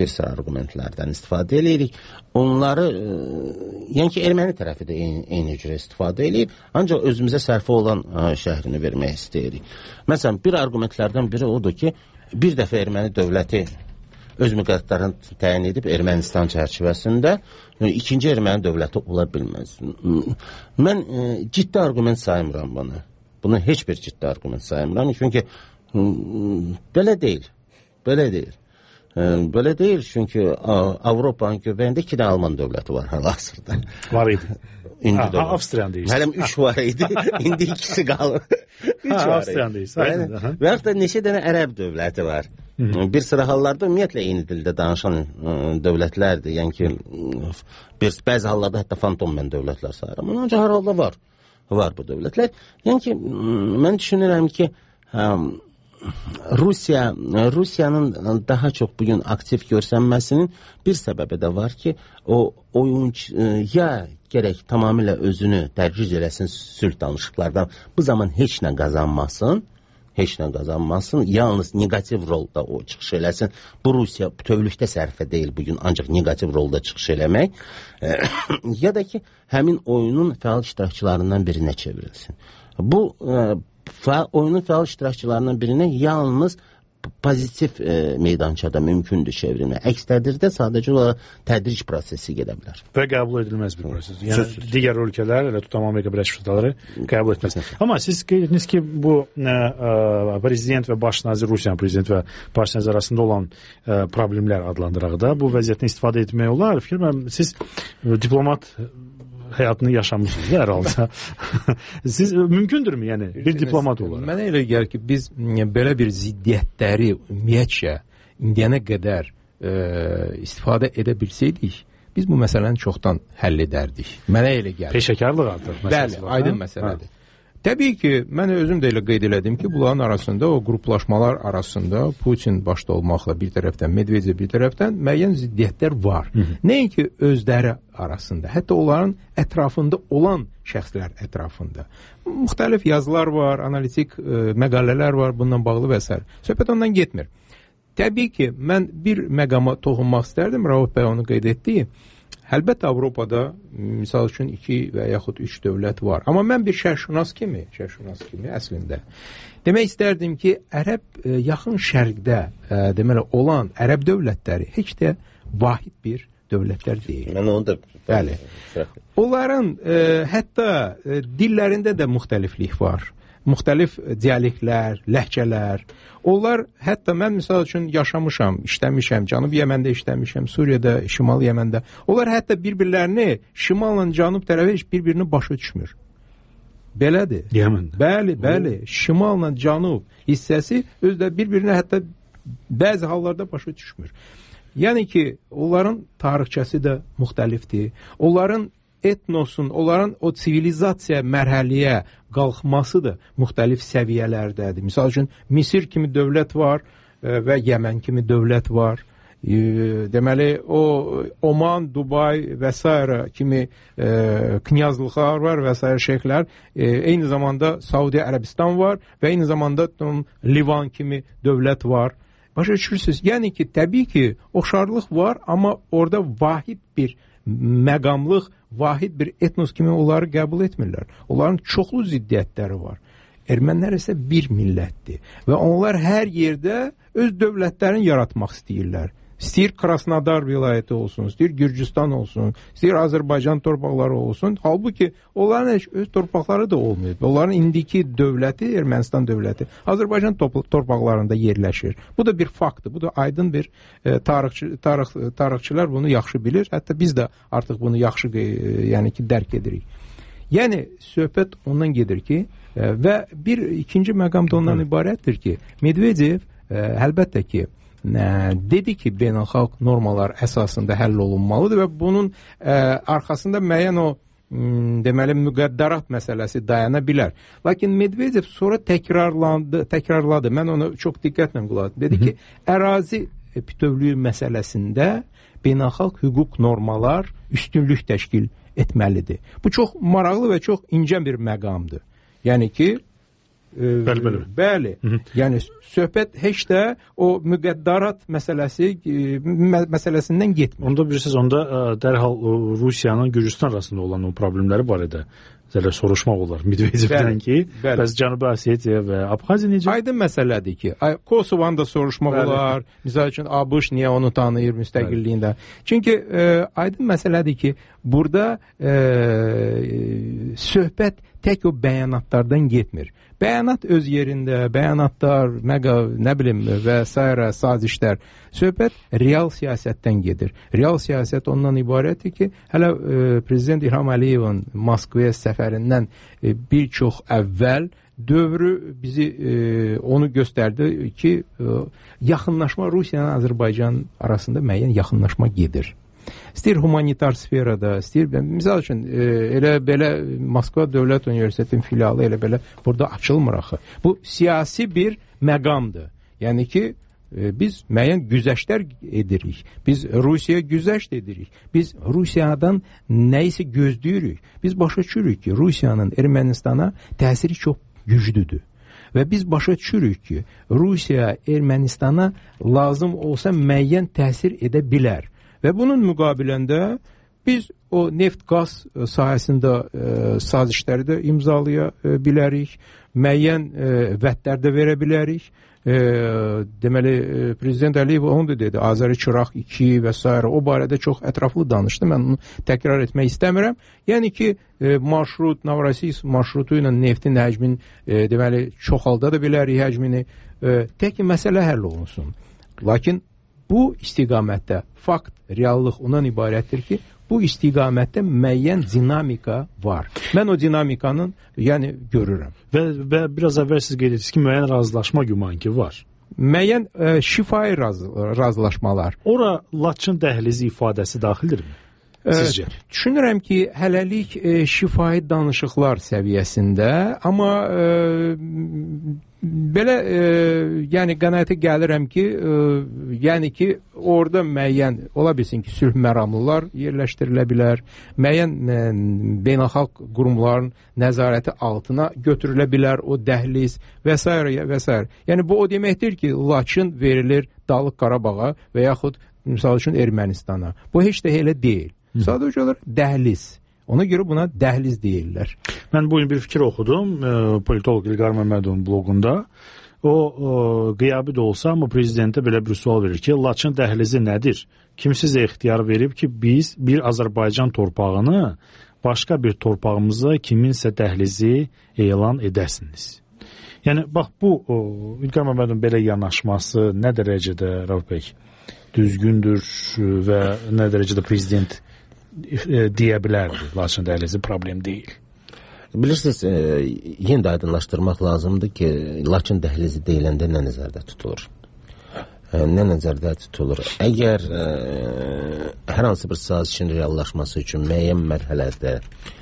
Onları, yəni ki, erməni tərəfi də eyni cürə istifadə edir, ancaq özümüzə sərfə olan şəhrini vermək istəyirik. Məsələn, bir argumentlərdən biri odur ki, bir dəfə erməni dövləti öz müqəddərini təyin edib Ermənistan çərçivəsində ikinci erməni dövləti ola bilməz. Mən ciddi argument saymıram bunu. Bunu heç bir ciddi argument saymıram. Çünki belə deyil. Belə deyil, çünki Avropanın göbəyində 2 dənə Alman dövləti var hal-hazırda. Var idi. Avstriyan deyirsən. Hələm 3 var idi, indi 2'si qalır. Avstriyan deyirsən. Və yaxud da neçə dənə ərəb dövləti var. Bir sıra hallarda ümumiyyətlə eyni dildə danışan dövlətlərdir. Yəni ki, bəzi hallarda hətta fantom mən dövlətlər sayıram. Ancaq hər halda var bu dövlətlər. Yəni ki, mən düşünürəm ki, Rusiyanın daha çox bugün aktiv görsənməsinin bir səbəbi də var ki, o oyuncu ya gərək tamamilə özünü dərc eləsin sülh danışıqlardan, bu zaman heç nə qazanmasın, yalnız negativ rolda o çıxış eləsin. Bu Rusiya bütövlükdə sərfə deyil bugün, ancaq negativ rolda çıxış eləmək, ya da ki, həmin oyunun fəal iştirakçılarından birinə çevrilsin. Bu oyunun fəal iştirakçılarından birinə yalnız pozitiv meydançada mümkündür çevrilmək. Əks təqdirdə sadəcə olaraq tədric prosesi gedə bilər. Və qəbul edilməz bir proses. Yəni digər ölkələr, elə tutam Amerika Birləşmiş Ştatları qəbul etməz. Amma siz qeyd etdiniz ki, bu prezident və baş nazir, Rusiyanın prezident və baş nazir arasında olan problemlər adlandıraq da, bu vəziyyətdən istifadə etmək olar. Fikrim, siz diplomat həyatını yaşamışsınız hər halda. Siz mümkündürmü, yəni bir diplomat olaraq? Mənə elə gəlir ki, biz belə bir ziddiyyətləri ümumiyyətcə indiyənə qədər istifadə edə bilsəydik, biz bu məsələni çoxdan həll edərdik. Mənə elə gəlir. Peşəkarlıq artıq məsələsi var. Bəli, aydın məsələdir. Təbii ki, mən özüm də elə qeyd elədim ki, bunların arasında, o qruplaşmalar arasında Putin başda olmaqla bir tərəfdən, Medvedev bir tərəfdən müəyyən ziddiyyətlər var. Nəinki özləri arasında, hətta onların ətrafında olan şəxslər ətrafında. Müxtəlif yazılar var, analitik məqalələr var, bununla bağlı və s. Söhbət ondan getmir. Təbii ki, mən bir məqama toxunmaq istərdim, Rauf bəy onu qeyd etdiyi. Əlbəttə Avropada misal üçün 2 və yaxud 3 dövlət var. Amma mən bir şərqşünas kimi əslində demək istərdim ki, ərəb yaxın şərqdə deməli olan ərəb dövlətləri heç də vahid bir dövlətlər deyil. Mən onu da bəli. Onların hətta dillərində də müxtəliflik var. Müxtəlif dialektlər, ləhcələr. Onlar hətta mən misal üçün yaşamışam, işləmişəm, Cənub Yəməndə işləmişəm, Suriyada, Şimal Yəməndə. Onlar hətta bir-birlərini şimalla cənub tərəfi heç bir-birini başa düşmür. Belədir. Yəməndə. Bəli. Şimalla cənub hissəsi özdə bir-birinə hətta bəzi hallarda başa düşmür. Yəni ki, onların tarixçəsi də müxtəlifdir. Onların etnosun, onların o sivilizasiya mərhələyə qalxması da müxtəlif səviyyələrdədir. Misal üçün, Misir kimi dövlət var və Yəmən kimi dövlət var. Deməli, o Oman, Dubay və s. kimi knyazlıqlar var və s. şeyxlər. Eyni zamanda Saudi Ərəbistan var və eyni zamanda Livan kimi dövlət var. Başa düşürsünüz? Yəni ki, təbii ki, oxşarlıq var, amma orada vahid bir məqamlıq, vahid bir etnos kimi onları qəbul etmirlər. Onların çoxlu ziddiyyətləri var. Ermənilər isə bir millətdir və onlar hər yerdə öz dövlətlərini yaratmaq istəyirlər. İstəyir Krasnodar vilayəti olsun, istəyir Gürcüstan olsun, istəyir Azərbaycan torpaqları olsun. Halbuki onların heç öz torpaqları da olmuyor. Onların indiki dövləti, Ermənistan dövləti, Azərbaycan torpaqlarında yerləşir. Bu da bir faktdır, bu da aydın bir tarixçilər bunu yaxşı bilir. Hətta biz də artıq bunu yaxşı yəni ki, dərk edirik. Yəni, söhbət ondan gedir ki, və bir ikinci məqam da ondan ibarətdir ki, Medvedev əlbəttə ki, dedi ki, beynəlxalq normalar əsasında həll olunmalıdır və bunun arxasında müəyyən o deməli müqəddərat məsələsi dayana bilər. Lakin Medvedev sonra təkrarladı. Mən onu çox diqqətlə qulaq asdım. Dedi ki, ərazi bütövlüyü məsələsində beynəlxalq hüquq normalar üstünlük təşkil etməlidir. Bu çox maraqlı və çox incə bir məqamdır. Yəni ki, bəli. Yəni söhbət heç də o müqəddərat məsələsindən getmir. Onda bilirsiniz, onda dərhal Rusiyanın Gürcüstan arasında olan o problemləri barədə soruşmaq olar Medvedevdən ki, bəs Cənubi Osetiya və Abxaziya necə? Aydın məsələdir ki, Kosovanı da soruşmaq olar. Misal üçün ABŞ niyə onu tanıyır müstəqilliyində? Çünki aydın məsələdir ki, burada söhbət tək o bəyanatlardan getmir. Bəyanat öz yerində, bəyanatlar, nə bilim və s. sazişlər. Söhbət real siyasətdən gedir. Real siyasət ondan ibarətdir ki, hələ Prezident İlham Əliyevin Moskvaya səfərindən bir çox əvvəl dövrü bizi onu göstərdi ki, yaxınlaşma Rusiya ilə Azərbaycan arasında müəyyən yaxınlaşma gedir. İstəyir humanitar sferada, istəyir, misal üçün, elə belə Moskva Dövlət Universitetinin filialı elə belə burada açılmır axı. Bu siyasi bir məqamdır. Yəni ki, biz müəyyən güzəştlər edirik. Biz Rusiyaya güzəşt edirik. Biz Rusiyadan nəyisə gözləyirik. Biz başa düşürük ki, Rusiyanın Ermənistana təsiri çox güclüdür. Və biz başa düşürük ki, Rusiya Ermənistana lazım olsa müəyyən təsir edə bilər. Və bunun müqabiləndə biz o neft-qaz sahəsində sazişləri də imzalaya bilərik, müəyyən vədlər də verə bilərik. Deməli, Prezident Əliyev onu da dedi, Azəri Çıraq 2 və s. o barədə çox ətraflı danışdı, mən onu təkrar etmək istəmirəm. Yəni ki, marşrut, Novrosisk marşrutu ilə neftin həcmin deməli, çoxalda da bilərik həcmini, tək ki, məsələ həll olunsun. Lakin bu istiqamətdə fakt, reallıq ondan ibarətdir ki, bu istiqamətdə müəyyən dinamika var. Mən o dinamikanın görürəm. Və biraz əvvəl siz qeyd etdiniz ki, müəyyən razılaşma güman ki var. Müəyyən şifahi razılaşmalar. Ora Laçın dəhlizi ifadəsi daxildirmi? Sizcə? Düşünürəm ki, hələlik şifahi danışıqlar səviyyəsində, amma belə qənaətə gəlirəm ki, orada müəyyən ola bilsin ki, sülh məramlılar yerləşdirilə bilər, müəyyən beynəlxalq qurumların nəzarəti altına götürülə bilər o dəhliz və s. və s. Yəni bu o deməkdir ki, Laçın verilir Dağlıq Qarabağa və yaxud misal üçün Ermənistana. Bu heç də elə deyil. Sadəcə olaraq dəhliz. Ona görə buna dəhliz deyirlər. Mən bugün bir fikir oxudum politolog İlqar Məmmədovun bloqunda. O qiyabi də olsa, amma prezidentə belə bir sual verir ki, Laçın dəhlizi nədir? Kim sizə ixtiyar verib ki, biz bir Azərbaycan torpağını başqa bir torpağımıza kiminsə dəhlizi elan edəsiniz. Yəni, bax, bu İlqar Məmmədovun belə yanaşması nə dərəcədə, Rauf bəy, düzgündür və nə dərəcədə prezident deyə bilərdi, Laçın dəhlizi problem deyil. Bilirsiniz, yenə də aydınlaşdırmaq lazımdır ki, Laçın dəhlizi deyiləndə nə nəzərdə tutulur? Nə nəzərdə tutulur? Əgər hər hansı bir sazişin reallaşması üçün müəyyən mərhələdə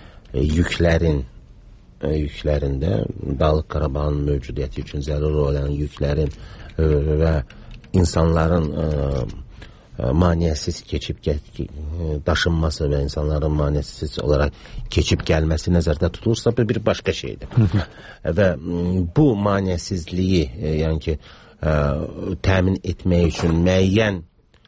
yüklərində Dağlıq Qarabağın mövcudiyyəti üçün zəruri olan yüklərin və insanların maneəsiz keçib daşınması və insanların maneəsiz olaraq keçib gəlməsi nəzərdə tutulursa bir başqa şeydir. Və bu maneəsizliyi yəni ki, təmin etmək üçün müəyyən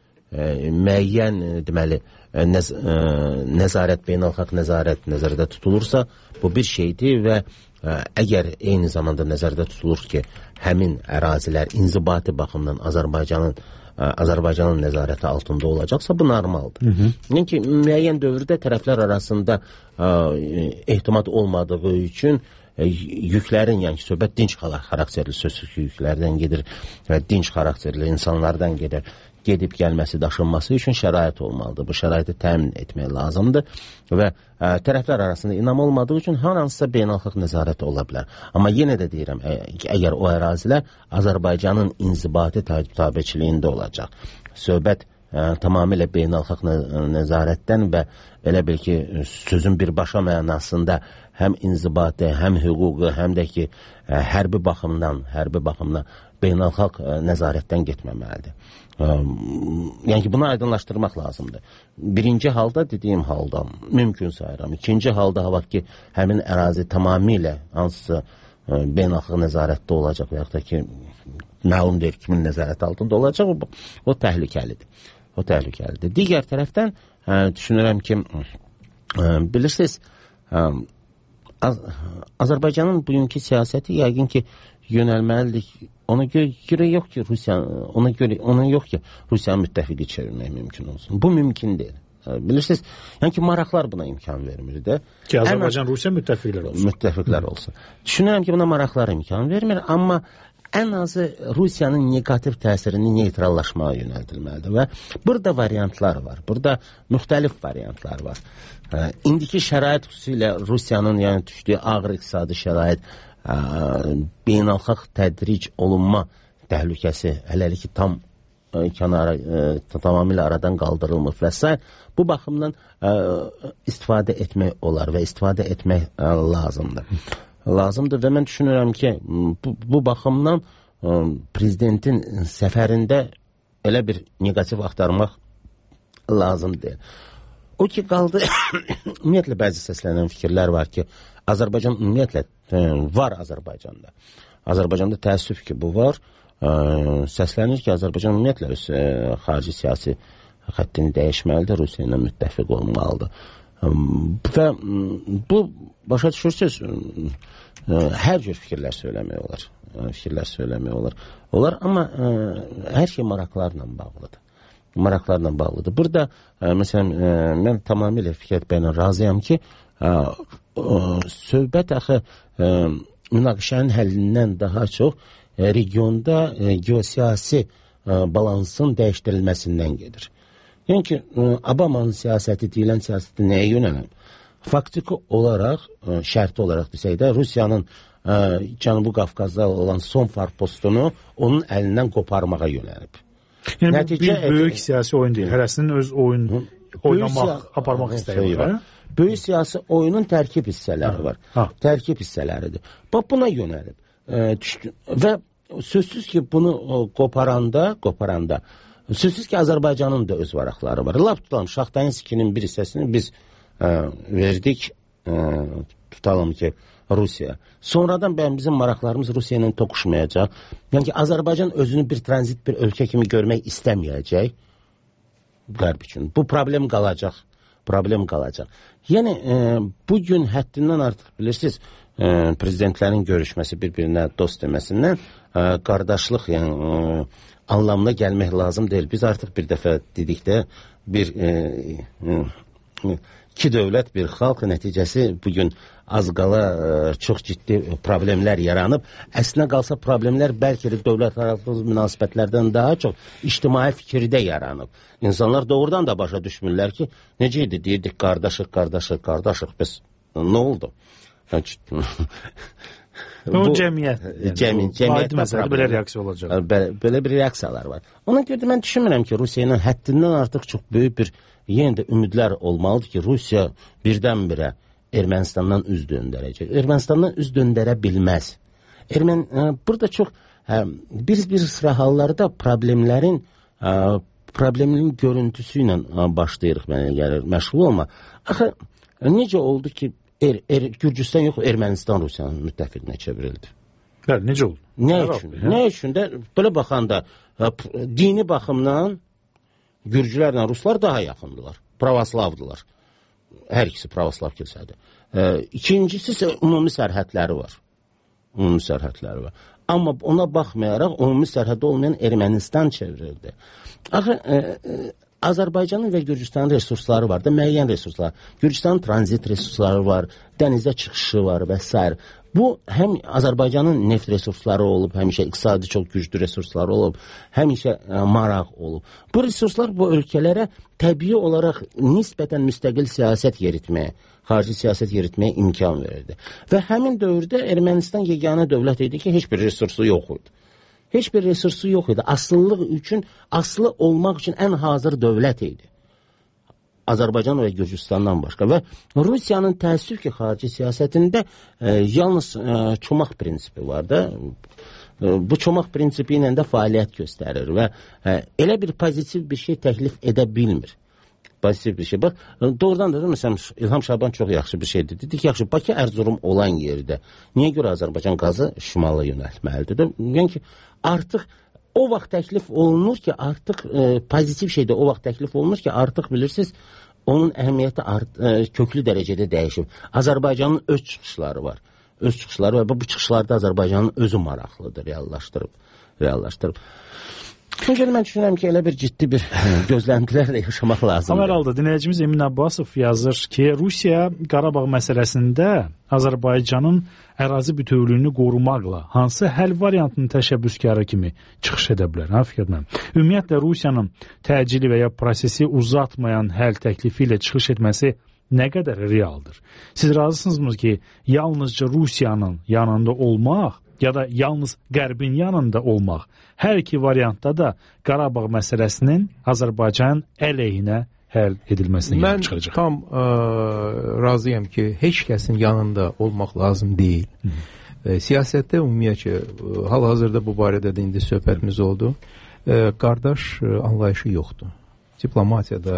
deməli nəzarət, beynəlxalq nəzarət nəzərdə tutulursa, bu bir şeydir və əgər eyni zamanda nəzərdə tutulur ki, həmin ərazilər inzibati baxımdan Azərbaycanın nəzarəti altında olacaqsa, bu normaldır. Yəni ki, müəyyən dövrdə tərəflər arasında ehtimat olmadığı üçün yüklərin, yəni ki, söhbət dinc xarakterli sözsüz yüklərdən gedir və dinc xarakterli insanlardan gedib gəlməsi, daşınması üçün şərait olmalıdır. Bu şəraiti təmin etmək lazımdır və tərəflər arasında inam olmadığı üçün hər hansısa beynəlxalq nəzarət ola bilər. Amma yenə də deyirəm, əgər o ərazilər Azərbaycanın inzibati tabeçiliyində olacaq, söhbət tamamilə beynəlxalq nəzarətdən və elə bil ki, sözün birbaşa mənasında həm inzibati, həm hüquqi, həm də ki, hərbi baxımdan beynəlxalq nəzarətdən getməməlidir. Yəni ki, bunu aydınlaşdırmaq lazımdır. Birinci halda, dediyim halda mümkün sayıram. İkinci halda ki, həmin ərazi tamamilə hansısa beynəlxalq nəzarətdə olacaq və yaxud da ki, məlum deyil kimin nəzarət altında olacaq, o təhlükəlidir. Digər tərəfdən düşünürəm ki, bilirsiniz, Azərbaycanın bugünkü siyasəti yəqin ki, yönəlməlidir. Ona görə yox ki, Rusiyanın müttəfiqi çevirmək mümkün olsun. Bu mümkün deyil. Bilirsiniz, yəni ki, maraqlar buna imkan vermir də. Ki, Azərbaycan Rusiya müttəfiqlər olsun. Düşünürəm ki, buna maraqlar imkan vermir, amma ən azı Rusiyanın negativ təsirini neytrallaşmağa yönəldilməlidir və burada variantlar var, burada müxtəlif variantlar var. İndiki şərait xüsusilə Rusiyanın yəni düşdüyü ağır iqtisadi şərait, beynəlxalq tədric olunma təhlükəsi hələlik tam kənara tamamilə aradan qaldırılmır və s. Bu baxımdan istifadə etmək olar və istifadə etmək lazımdır və mən düşünürəm ki, bu baxımdan prezidentin səfərində elə bir negativ axtarmaq lazımdır. O ki qaldı, ümumiyyətlə bəzi səslənən fikirlər var ki, Azərbaycan ümumiyyətlə var Azərbaycanda. Azərbaycanda təəssüf ki, bu var. Səslənir ki, Azərbaycan ümumiyyətlə xarici siyasi xəttini dəyişməlidir, Rusiya ilə müttəfiq olmalıdır. Və bu, başa düşürsünüz, hər cür fikirlər söyləmək olar. Amma hər şey maraqlarla bağlıdır. Burada, məsələn, mən tamamilə Fikrət bəylə razıyam ki, söhbət axı münaqişənin həllindən daha çox regionda geosiyasi balansın dəyişdirilməsindən gedir. Yəni ki, Obama'nın siyasəti, deyilən siyasəti nəyə yönələn? Faktiki olaraq, şərti olaraq desək də, Rusiyanın Cənubi Qafqazda olan son farpostunu onun əlindən qoparmağa yönəlib. Yəni, bir böyük siyasi oyun deyil. Hərəsinin öz oyunu aparmaq istəyir. Böyük siyasi oyunun tərkib hissələri var. Tərkib hissələridir. Bax, buna yönəlib. Və sözsüz ki, bunu qoparanda, sözsüz ki, Azərbaycanın da öz maraqları var. Lap tutalım, Şaxtayın sikinin bir hissəsini biz verdik, tutalım ki, Rusiya. Sonradan bizim maraqlarımız Rusiya ilə toquşmayacaq. Yəni ki, Azərbaycan özünü bir tranzit bir ölkə kimi görmək istəməyəcək Qərb üçün. Bu problem qalacaq. Yəni, bugün həddindən artıq bilirsiniz, prezidentlərin görüşməsi, bir-birinə dost deməsindən qardaşlıq, yəni anlamına gəlmək lazım deyil. Biz artıq bir dəfə dedikdə iki dövlət, bir xalq nəticəsi bugün az qala çox ciddi problemlər yaranıb. Əslinə qalsa problemlər bəlkə də dövlət arası münasibətlərdən daha çox ictimai fikirdə yaranıb. İnsanlar doğrudan da başa düşmürlər ki, necə idi, deyirdik, qardaşıq, bəs nə oldu? Bu cəmiyyət məsələdə belə reaksiya olacaq. Belə bir reaksiyalar var. Ona görə mən düşünmürəm ki, Rusiya ilə həddindən artıq çox böyük bir yenə də ümidlər olmalıdır ki, Rusiya birdən-birə Ermənistandan üz döndərəcək. Ermənistandan üz döndərə bilməz. Burada çox bir sıra hallarda problemin görüntüsü ilə başlayırıq mənə gəlir, məşğul olma. Axı, necə oldu ki, Gürcüstan yox, Ermənistan Rusiyanın müttəfiqinə çevrildi? Bəli, necə oldu? Nə üçün də, belə baxanda, dini baxımdan Gürcülərlə Ruslar daha yaxındılar, pravoslavdılar. Hər ikisi pravoslav kilsədir. İkincisi isə ümumi sərhədləri var. Amma ona baxmayaraq, ümumi sərhədi olmayan Ermənistan çevrildi. Axı, Azərbaycanın və Gürcüstanın resursları var da, müəyyən resurslar. Gürcüstanın tranzit resursları var, dənizə çıxışı var və s. Bu, həm Azərbaycanın neft resursları olub, həmişə iqtisadi çox güclü resursları olub, həmişə maraq olub. Bu resurslar bu ölkələrə təbii olaraq nisbətən müstəqil siyasət yeritməyə, xarici siyasət yeritməyə imkan verirdi. Və həmin dövrdə Ermənistan yeganə dövlət idi ki, heç bir resursu yox idi. Asılı olmaq üçün ən hazır dövlət idi. Azərbaycan və Gürcüstandan başqa. Və Rusiyanın təəssüf ki, xarici siyasətində yalnız çomaq prinsipi var da. Bu çomaq prinsipi ilə də fəaliyyət göstərir və elə bir pozitiv bir şey təklif edə bilmir. Pozitiv bir şey. Bax, doğrudan da məsələn, İlham Şaban çox yaxşı bir şeydir. Dedik, yaxşı, Bakı Ərzurum olan yerdə niyə görə Azərbaycan qazı şimala yönəltməlidir? Yəni ki, artıq o vaxt təklif olunur ki, artıq pozitiv şeydə o vaxt təklif olunur ki, artıq bilirsiniz, onun əhəmiyyəti köklü dərəcədə dəyişib. Azərbaycanın öz çıxışları var. Və bu çıxışlarda Azərbaycanın özü maraqlıdır, reallaşdırıb. Çünki mən düşünürəm ki, elə bir ciddi bir gözləntilərlə yaşamaq lazımdır. Amma herhalde dinləyicimiz Emin Abbasov yazır ki, Rusiya Qarabağ məsələsində Azərbaycanın ərazi bütövlüyünü qorumaqla hansı həll variantının təşəbbüskarı kimi çıxış edə bilər? Ümumiyyətlə, Rusiyanın təcili və ya prosesi uzatmayan həll təklifi ilə çıxış etməsi nə qədər realdır? Siz razısınızmı ki, yalnızca Rusiyanın yanında olmaq ya da yalnız Qərbin yanında olmaq. Hər iki variantda da Qarabağ məsələsinin Azərbaycan əleyhinə həll edilməsini çıxacaq. Mən tam razıyam ki, heç kəsin yanında olmaq lazım deyil. Siyasətdə ümumiyyətcə, hal-hazırda bu barədə də indi söhbətimiz oldu. Qardaş anlayışı yoxdur. Diplomatiyada,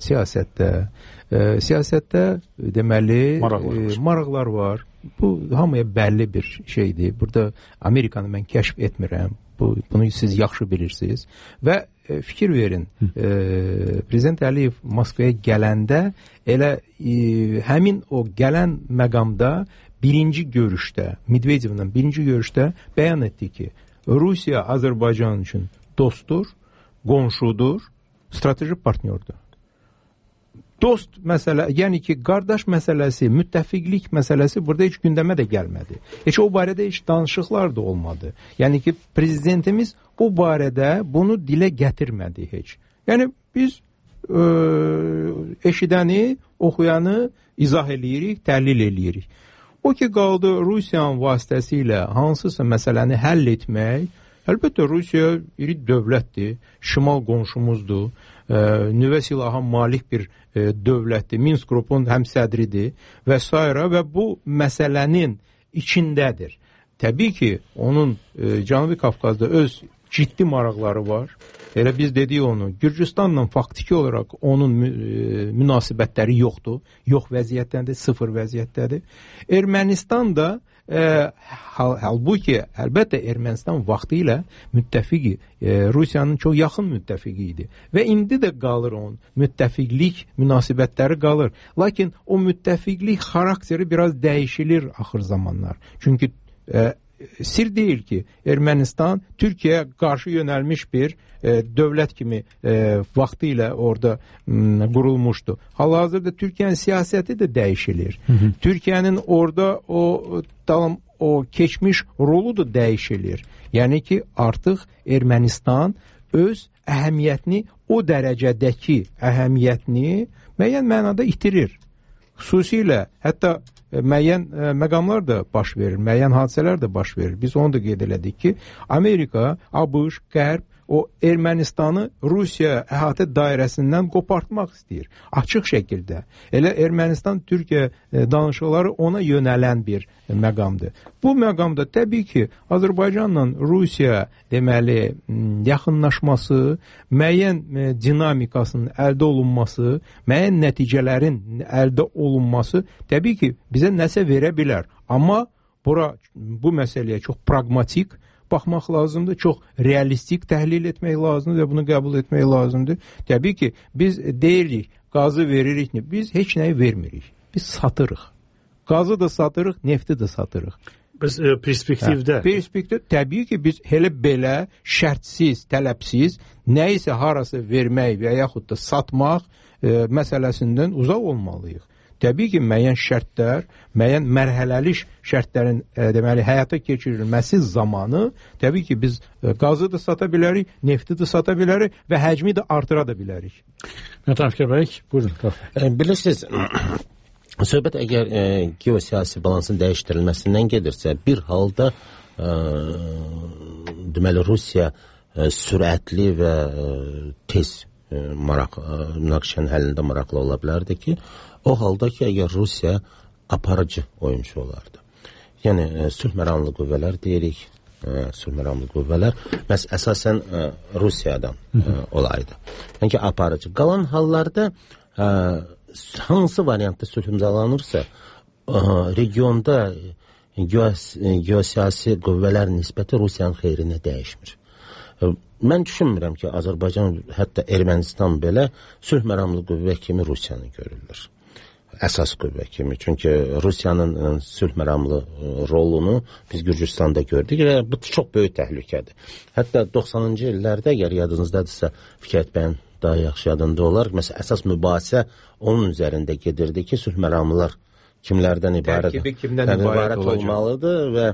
siyasətdə deməli maraqlar var. Bu hamıya bəlli bir şeydir. Burada Amerikanı mən kəşf etmirəm. Bunu siz yaxşı bilirsiniz. Və fikir verin, Prezident Əliyev Moskvaya gələndə elə həmin o gələn məqamda birinci görüşdə, Medvedevlə birinci görüşdə bəyan etdi ki, Rusiya Azərbaycan üçün dostdur, qonşudur, strateji partnyordur. Dost məsələ, yəni ki, qardaş məsələsi, müttəfiqlik məsələsi burada heç gündəmə də gəlmədi. Heç o barədə heç danışıqlar da olmadı. Yəni ki, prezidentimiz o barədə bunu dilə gətirmədi heç. Yəni biz eşidəni, oxuyanı izah eləyirik, təhlil eləyirik. O ki, qaldı Rusiyanın vasitəsilə hansısa məsələni həll etmək. Əlbəttə, Rusiya iri dövlətdir, şimal qonşumuzdur, nüvə silaha malik bir dövlətdir, Minsk qrupun həmsədridir və s. və bu məsələnin içindədir. Təbii ki, onun Cənubi Qafqazda öz ciddi maraqları var. Elə biz dedik onu, Gürcüstanla faktiki olaraq onun münasibətləri yoxdur, yox vəziyyətdədir, sıfır vəziyyətdədir. Ermənistan da halbuki əlbəttə Ermənistan vaxtı ilə müttəfiqi, Rusiyanın çox yaxın müttəfiqi idi və indi də qalır onun müttəfiqlik münasibətləri qalır. Lakin o müttəfiqlik xarakteri biraz dəyişilir axır zamanlar. Çünki sir deyil ki, Ermənistan Türkiyəyə qarşı yönəlmiş bir dövlət kimi vaxtı ilə orada qurulmuşdu. Hal-hazırda Türkiyənin siyasəti də dəyişilir. Türkiyənin orada o keçmiş rolu da dəyişilir. Yəni ki, artıq Ermənistan öz əhəmiyyətini, o dərəcədəki əhəmiyyətini müəyyən mənada itirir. Xüsusilə hətta müəyyən məqamlar da baş verir, müəyyən hadisələr də baş verir. Biz onu da qeyd elədik ki, Amerika, ABŞ, Qərb o Ermənistanı Rusiya əhatə dairəsindən qopartmaq istəyir. Açıq şəkildə. Elə Ermənistan-Türkiyə danışıqları ona yönələn bir məqamdır. Bu məqamda təbii ki, Azərbaycanla Rusiya deməli yaxınlaşması, müəyyən dinamikasının əldə olunması, müəyyən nəticələrin əldə olunması təbii ki, bizə nəsə verə bilər. Amma bu məsələyə çox pragmatik baxmaq lazımdır, çox realistik təhlil etmək lazımdır və bunu qəbul etmək lazımdır. Təbii ki, biz deyirik, qazı veririk, biz heç nəyi vermirik. Biz satırıq. Qazı da satırıq, nefti də satırıq. Biz perspektivdə? Perspektiv, təbii ki, biz elə belə şərtsiz, tələbsiz, nəyisə harası vermək və yaxud da satmaq məsələsindən uzaq olmalıyıq. Təbii ki, müəyyən şərtlər, müəyyən mərhələli şərtlərin deməli həyata keçirilməsi zamanı təbii ki, biz qazı da sata bilərik, nefti də sata bilərik və həcmi də artıra da bilərik. Mətanfikər bəy, buyurun. Bilirsiniz, söhbət əgər geosiyasi balansın dəyişdirilməsindən gedirsə, bir halda deməli Rusiya sürətli və tez münaqişənin həllində maraqlı ola bilərdi ki, o halda ki, əgər Rusiya aparıcı oyuncu olardı. Yəni, sülh məramlı qüvvələr deyirik, sülh məramlı qüvvələr məhz əsasən Rusiyadan olaydı. Yəni ki, aparıcı. Qalan hallarda hansı variantda sülh imzalanırsa, regionda geosiyasi qüvvələr nisbəti Rusiyanın xeyrinə dəyişmir. Mən düşünmürəm ki, Azərbaycan, hətta Ermənistan belə sülh məramlı qüvvə kimi Rusiyanı görürlər. Əsas qüvvə kimi. Çünki Rusiyanın sülh məramlı rolunu biz Gürcüstanda gördük və bu çox böyük təhlükədir. Hətta 90-cı illərdə, əgər yadınızdadırsa, Fikrət bəyin daha yaxşı yadında olar. Məsələn, əsas mübahisə onun üzərində gedirdi ki, sülh məramlılar kimlərdən ibarət olmalıdır və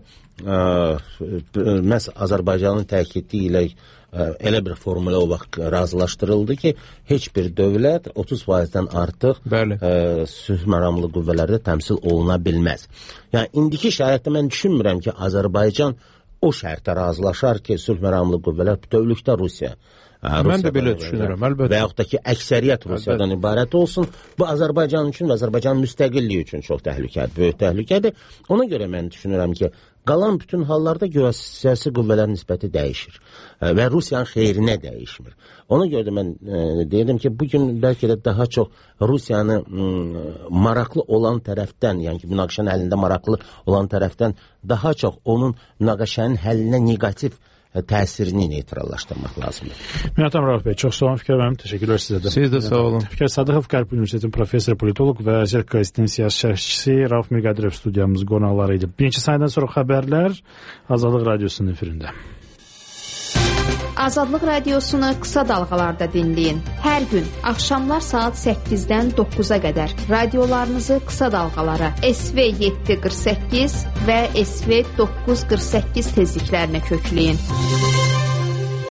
məhz Azərbaycanın təkidi ilə elə bir formula o vaxt razılaşdırıldı ki, heç bir dövlət 30%-dən artıq sülh məramlı qüvvələrdə təmsil oluna bilməz. Yəni, indiki şəraitdə mən düşünmürəm ki, Azərbaycan o şərtə razılaşar ki, sülh məramlı qüvvələr bütövlükdə Rusiya. Mən də belə düşünürəm, əlbəttə. Və yaxud da ki, əksəriyyət Rusiyadan ibarət olsun. Bu Azərbaycan üçün və Azərbaycanın müstəqilliyi üçün çox təhlükədir, böyük təhlükədir. Ona görə mən düşünürəm ki, qalan bütün hallarda siyasi qüvvələrin nisbəti dəyişir və Rusiyanın xeyrinə dəyişmir. Ona görə də mən deyirəm ki, bugün bəlkə də daha çox Rusiyanı maraqlı olan tərəfdən, yəni ki, münaqişənin əlində maraqlı olan tərəfdən daha çox onun münaqişənin həllinə neqativ təsirini neytrallaşdırmaq lazımdır. Minət Əmrah bəy, çox sağ olun, Fikər mənim, təşəkkürlər sizə də. Siz də sağ olun. Fikər Sadıqov, Qərb Universitetinin professor, politoloq və Azərbaycan konstitusiyası şərhçisi Rauf Mirqadirov studiyamız qonaqları idi. Bir neçə saniyyədən sonra xəbərlər Azadlıq Radiosunun efirində. Azadlıq Radiosunu qısa dalğalarda dinləyin. Hər gün axşamlar saat 8-dən 9-a qədər radiolarınızı qısa dalğalara SV 748 və SV 948 tezliklərinə kökləyin.